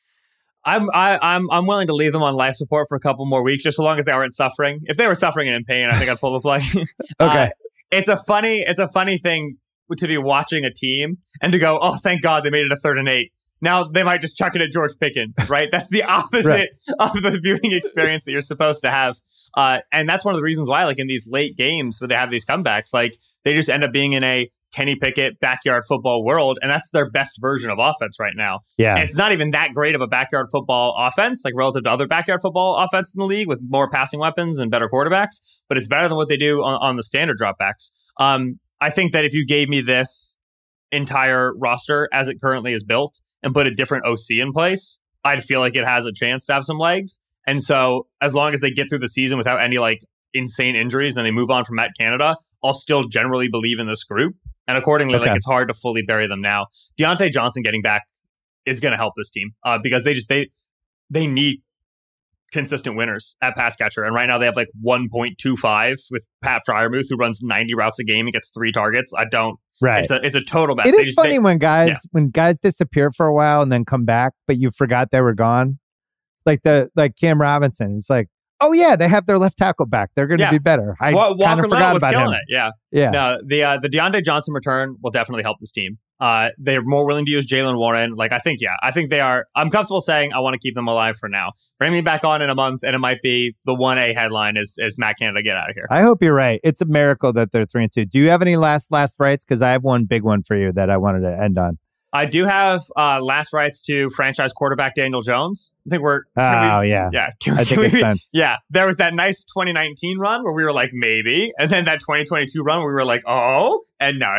I'm willing to leave them on life support for a couple more weeks, just so long as they aren't suffering. If they were suffering and in pain, I think I'd pull the plug. Okay. It's a funny thing to be watching a team and to go, oh, thank God they made it a 3rd and 8. Now they might just chuck it at George Pickens, right? That's the opposite of the viewing experience that you're supposed to have. And that's one of the reasons why, like in these late games where they have these comebacks, like they just end up being in a Kenny Pickett backyard football world, and that's their best version of offense right now. Yeah, and it's not even that great of a backyard football offense, like relative to other backyard football offense in the league with more passing weapons and better quarterbacks. But it's better than what they do on the standard dropbacks. I think that if you gave me this entire roster as it currently is built and put a different OC in place, I'd feel like it has a chance to have some legs. And so, as long as they get through the season without any like insane injuries and they move on from Matt Canada, I'll still generally believe in this group. And accordingly, like it's hard to fully bury them now. Deontay Johnson getting back is going to help this team because they need consistent winners at pass catcher. And right now they have like 1.25 with Pat Freiermuth, who runs 90 routes a game and gets 3 targets. It's a total mess. It is funny when guys disappear for a while and then come back, but you forgot they were gone. Like Cam Robinson. It's like, oh yeah, they have their left tackle back. They're going to be better. I kind of forgot about him. Yeah. No, the Deontay Johnson return will definitely help this team. They're more willing to use Jaylen Warren. I think they are. I'm comfortable saying I want to keep them alive for now. Bring me back on in a month, and it might be the 1A headline is Matt Canada, get out of here. I hope you're right. It's a miracle that they're 3-2. Do you have any last rights? Because I have one big one for you that I wanted to end on. I do have last rights to franchise quarterback Daniel Jones. I think we're... yeah. I think it's time. Yeah. There was that nice 2019 run where we were like, maybe. And then that 2022 run where we were like, oh. And no,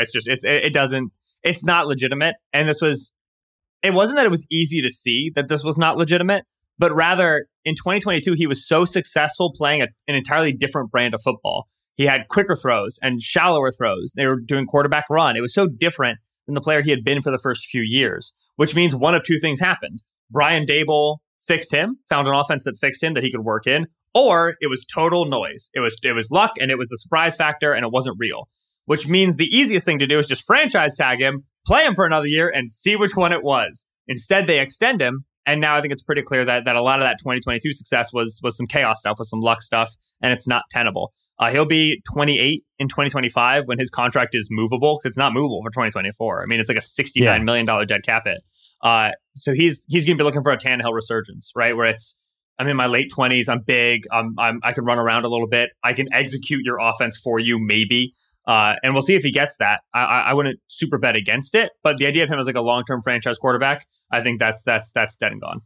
it's not legitimate. And it wasn't that it was easy to see that this was not legitimate, but rather in 2022, he was so successful playing an entirely different brand of football. He had quicker throws and shallower throws. They were doing quarterback run. It was so different than the player he had been for the first few years, which means one of two things happened. Brian Daboll fixed him, found an offense that fixed him that he could work in, or it was total noise. It was luck, and it was the surprise factor, and it wasn't real, which means the easiest thing to do is just franchise tag him, play him for another year, and see which one it was. Instead, they extend him, and now I think it's pretty clear that a lot of that 2022 success was some chaos stuff, was some luck stuff, and it's not tenable. He'll be 28 in 2025 when his contract is movable, because it's not movable for 2024. I mean, it's like a $69 million dead cap hit. So he's going to be looking for a Tannehill resurgence, right? Where I'm in my late 20s, I'm big, I can run around a little bit, I can execute your offense for you, maybe. And we'll see if he gets that. I wouldn't super bet against it, but the idea of him as like a long-term franchise quarterback, I think that's dead and gone.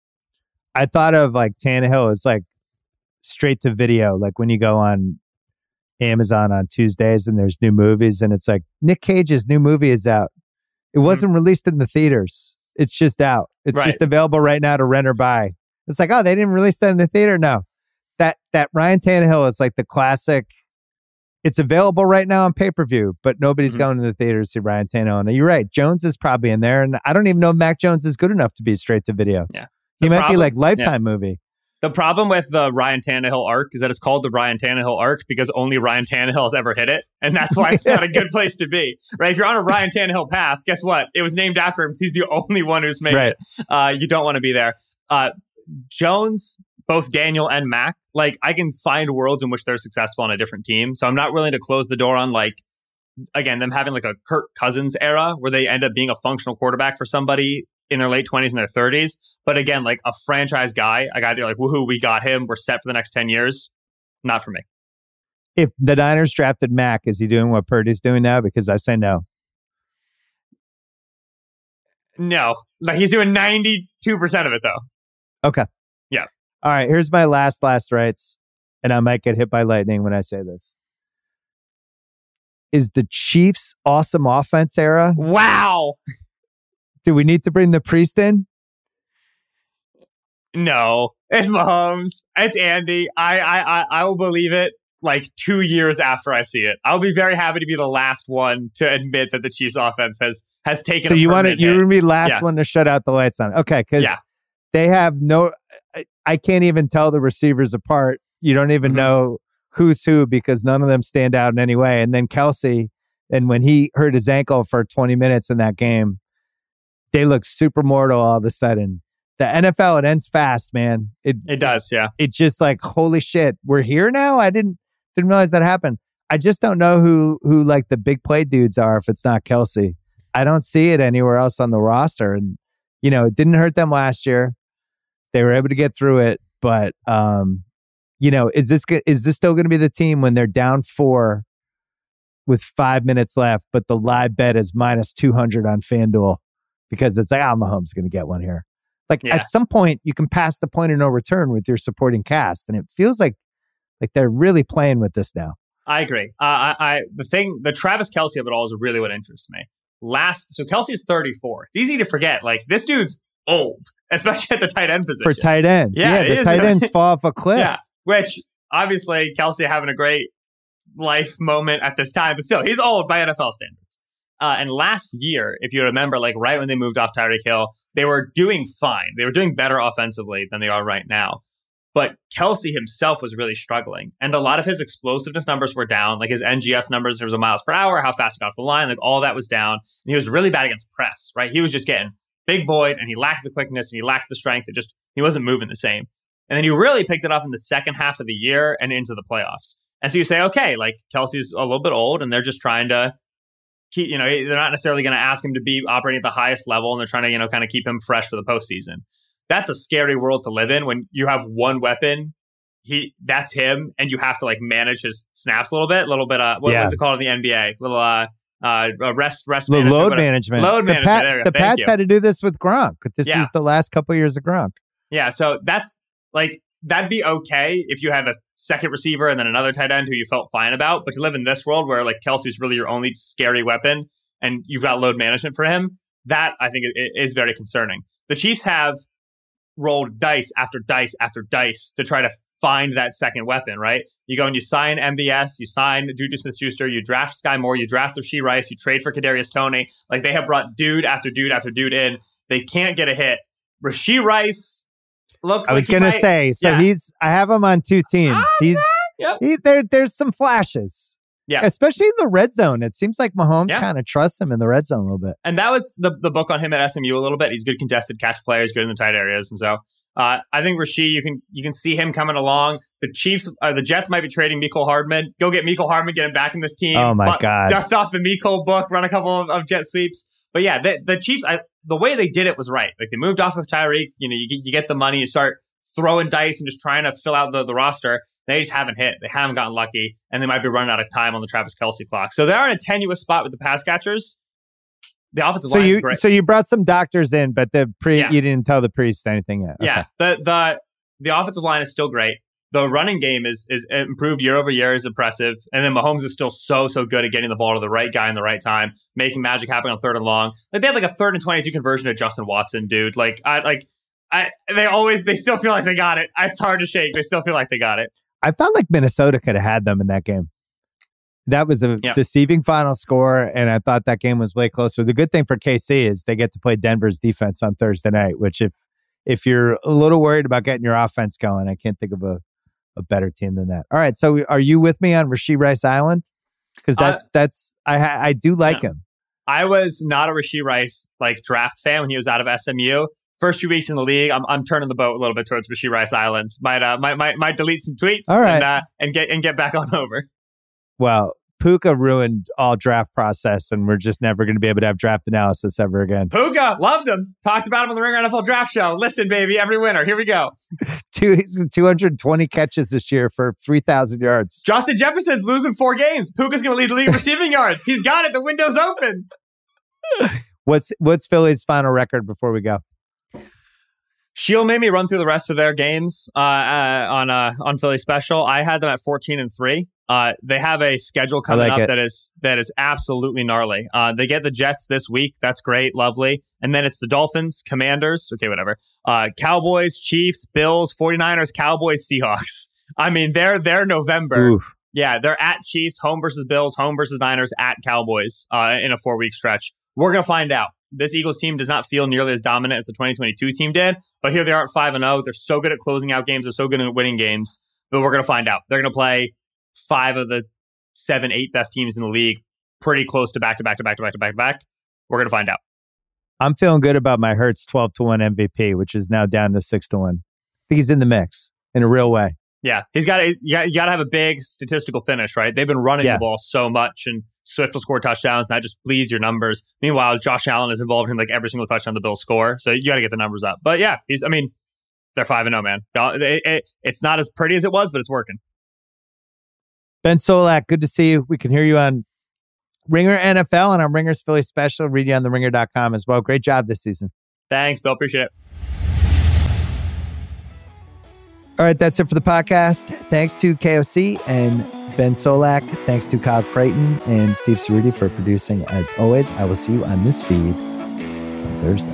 I thought of like Tannehill as like straight to video, like when you go on Amazon on Tuesdays and there's new movies and it's like Nick Cage's new movie is out. It wasn't released in the theaters. It's just out. It's just available right now to rent or buy. It's like, oh, they didn't release that in the theater? No. That Ryan Tannehill is like the classic. It's available right now on pay-per-view, but nobody's going to the theater to see Ryan Tannehill. And you're right. Jones is probably in there. And I don't even know if Mac Jones is good enough to be straight to video. Yeah. He might be like Lifetime movie. The problem with the Ryan Tannehill arc is that it's called the Ryan Tannehill arc because only Ryan Tannehill has ever hit it. And that's why it's not a good place to be, right? If you're on a Ryan Tannehill path, guess what? It was named after him because he's the only one who's made it. You don't want to be there. Jones, both Daniel and Mac, like I can find worlds in which they're successful on a different team. So I'm not willing to close the door on like, again, them having like a Kirk Cousins era where they end up being a functional quarterback for somebody in their late 20s and their 30s. But again, like a franchise guy, a guy they're like, woohoo, we got him. We're set for the next 10 years. Not for me. If the Niners drafted Mac, is he doing what Purdy's doing now? Because I say no. No. Like he's doing 92% of it though. Okay. Yeah. All right. Here's my last rights. And I might get hit by lightning when I say this. Is the Chiefs' awesome offense era? Wow. Do we need to bring the priest in? No, it's Mahomes. It's Andy. I will believe it like 2 years after I see it. I'll be very happy to be the last one to admit that the Chiefs offense has taken. So you're going to be last one to shut out the lights on. Okay, because they have I can't even tell the receivers apart. You don't even know who's who because none of them stand out in any way. And then Kelce, and when he hurt his ankle for 20 minutes in that game, they look super mortal all of a sudden. The NFL, it ends fast, man. It does, yeah. It's just like, holy shit, we're here now? I didn't realize that happened. I just don't know who like the big play dudes are if it's not Kelce. I don't see it anywhere else on the roster. And, you know, it didn't hurt them last year. They were able to get through it. But, you know, is this still going to be the team when they're down 4 with 5 minutes left, but the live bet is minus 200 on FanDuel because it's like, Mahomes is going to get one here. Like at some point, you can pass the point of no return with your supporting cast, and it feels like they're really playing with this now. I agree. The Travis Kelce of it all is really what interests me. So Kelce's 34. It's easy to forget. Like this dude's old, especially at the tight end position. For tight ends, the tight ends fall off a cliff. Yeah, which obviously Kelce having a great life moment at this time, but still, he's old by NFL standards. And last year, if you remember, like right when they moved off Tyreek Hill, they were doing fine. They were doing better offensively than they are right now. But Kelce himself was really struggling. And a lot of his explosiveness numbers were down, like his NGS numbers in terms of miles per hour, how fast he got off the line, like all that was down. And he was really bad against press, right? He was just getting big boyed and he lacked the quickness and he lacked the strength. He wasn't moving the same. And then you really picked it up in the second half of the year and into the playoffs. And so you say, okay, like Kelce's a little bit old and they're just trying to keep, you know, they're not necessarily going to ask him to be operating at the highest level and they're trying to, you know, kind of keep him fresh for the postseason. That's a scary world to live in when you have one weapon. That's him, and you have to like manage his snaps a little bit. What's it called in the NBA? Rest management. Load management. The Pats had to do this with Gronk. This is the last couple of years of Gronk. Yeah, so that's like that'd be okay if you had a second receiver and then another tight end who you felt fine about. But to live in this world where like Kelce's really your only scary weapon, and you've got load management for him, that I think is very concerning. The Chiefs have rolled dice after dice after dice to try to find that second weapon, right? You go and you sign MVS, you sign Juju Smith-Schuster, you draft Sky Moore, you draft Rashee Rice, you trade for Kadarius Toney. Like they have brought dude after dude after dude in. They can't get a hit. Rashee Rice looks. I was going to say, I have him on 2 teams. There's some flashes. Yeah, especially in the red zone. It seems like Mahomes kind of trusts him in the red zone a little bit. And that was the book on him at SMU a little bit. He's good contested catch players, good in the tight areas, and so I think Rashee, you can see him coming along. The Jets might be trading Mecole Hardman. Go get Mecole Hardman, get him back in this team. Oh my God! Dust off the Mecole book, run a couple of jet sweeps. But yeah, the Chiefs, the way they did it was right. Like they moved off of Tyreek. You know, you get the money, you start throwing dice and just trying to fill out the roster. They just haven't hit. They haven't gotten lucky, and they might be running out of time on the Travis Kelce clock. So they're in a tenuous spot with the pass catchers. The offensive line is great. So you brought some doctors in, but you didn't tell the priest anything yet. Okay. Yeah, the offensive line is still great. The running game is improved year over year, is impressive. And then Mahomes is still so good at getting the ball to the right guy in the right time, making magic happen on 3rd and long. Like they had like a 3rd and 22 conversion to Justin Watson, dude. They still feel like they got it. It's hard to shake. They still feel like they got it. I felt like Minnesota could have had them in that game. That was a deceiving final score, and I thought that game was way closer. The good thing for KC is they get to play Denver's defense on Thursday night, which if you're a little worried about getting your offense going, I can't think of a better team than that. All right, so are you with me on Rashee Rice Island? Because I do like him. I was not a Rashee Rice like draft fan when he was out of SMU. First few weeks in the league, I'm turning the boat a little bit towards Rashee Rice Island. Might delete some tweets. All right. and get back on over. Well, Puka ruined all draft process, and we're just never going to be able to have draft analysis ever again. Puka, loved him. Talked about him on the Ringer NFL Draft Show. Listen, baby, every winner. Here we go. 220 catches this year for 3,000 yards. Justin Jefferson's losing 4 games. Puka's going to lead the league receiving yards. He's got it. The window's open. What's Philly's final record before we go? Sheil made me run through the rest of their games on Philly Special. I had them at 14-3. They have a schedule coming up that is absolutely gnarly. They get the Jets this week. That's great, lovely. And then it's the Dolphins, Commanders, okay, whatever. Cowboys, Chiefs, Bills, 49ers, Cowboys, Seahawks. I mean, they're November. Oof. Yeah, they're at Chiefs, home versus Bills, home versus Niners, at Cowboys in a 4-week stretch. We're going to find out. This Eagles team does not feel nearly as dominant as the 2022 team did, but here they are at 5-0. They're so good at closing out games. They're so good at winning games, but we're going to find out. They're going to play 5 of the 7, 8 best teams in the league pretty close to back-to-back. We're going to find out. I'm feeling good about my Hurts 12-1 MVP, which is now down to 6-1. I think he's in the mix in a real way. Yeah, you got to have a big statistical finish, right? They've been running the ball so much, and Swift will score touchdowns, and that just bleeds your numbers. Meanwhile, Josh Allen is involved in like every single touchdown the Bills score, so you got to get the numbers up. But yeah, they're 5-0, man. It's not as pretty as it was, but it's working. Ben Solak, good to see you. We can hear you on Ringer NFL and on Ringer's Philly Special. Read you on theringer.com as well. Great job this season. Thanks, Bill. Appreciate it. All right, that's it for the podcast. Thanks to KOC and Ben Solak. Thanks to Kyle Creighton and Steve Cerruti for producing. As always, I will see you on this feed on Thursday.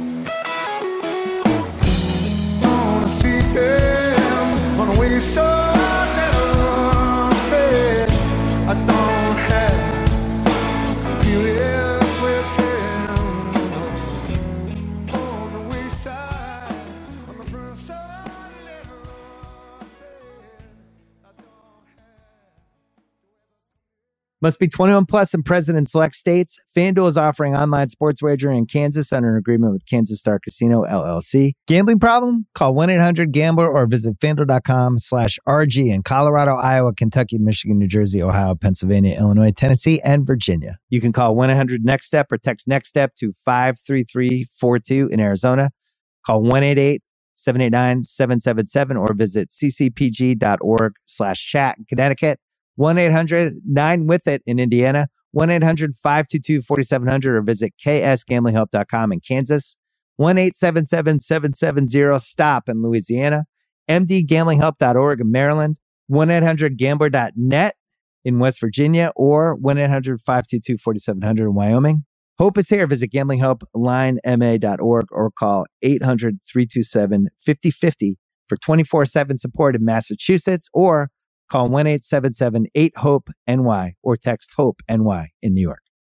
Must be 21 plus and present in select states. FanDuel is offering online sports wagering in Kansas under an agreement with Kansas Star Casino, LLC. Gambling problem? Call 1-800-GAMBLER or visit FanDuel.com/RG in Colorado, Iowa, Kentucky, Michigan, New Jersey, Ohio, Pennsylvania, Illinois, Tennessee, and Virginia. You can call 1-800-NEXT-STEP or text NEXT-STEP to 53342 in Arizona. Call 1-888-789-777 or visit ccpg.org/chat in Connecticut. 1-800-9-WITH-IT in Indiana, 1-800-522-4700 or visit ksgamblinghelp.com in Kansas, 1-877-770-STOP in Louisiana, mdgamblinghelp.org in Maryland, 1-800-gambler.net in West Virginia, or 1-800-522-4700 in Wyoming. Hope is here. Visit gamblinghelplinema.org or call 800-327-5050 for 24/7 support in Massachusetts, or call 1-877-8-HOPE-NY or text HOPE-NY in New York.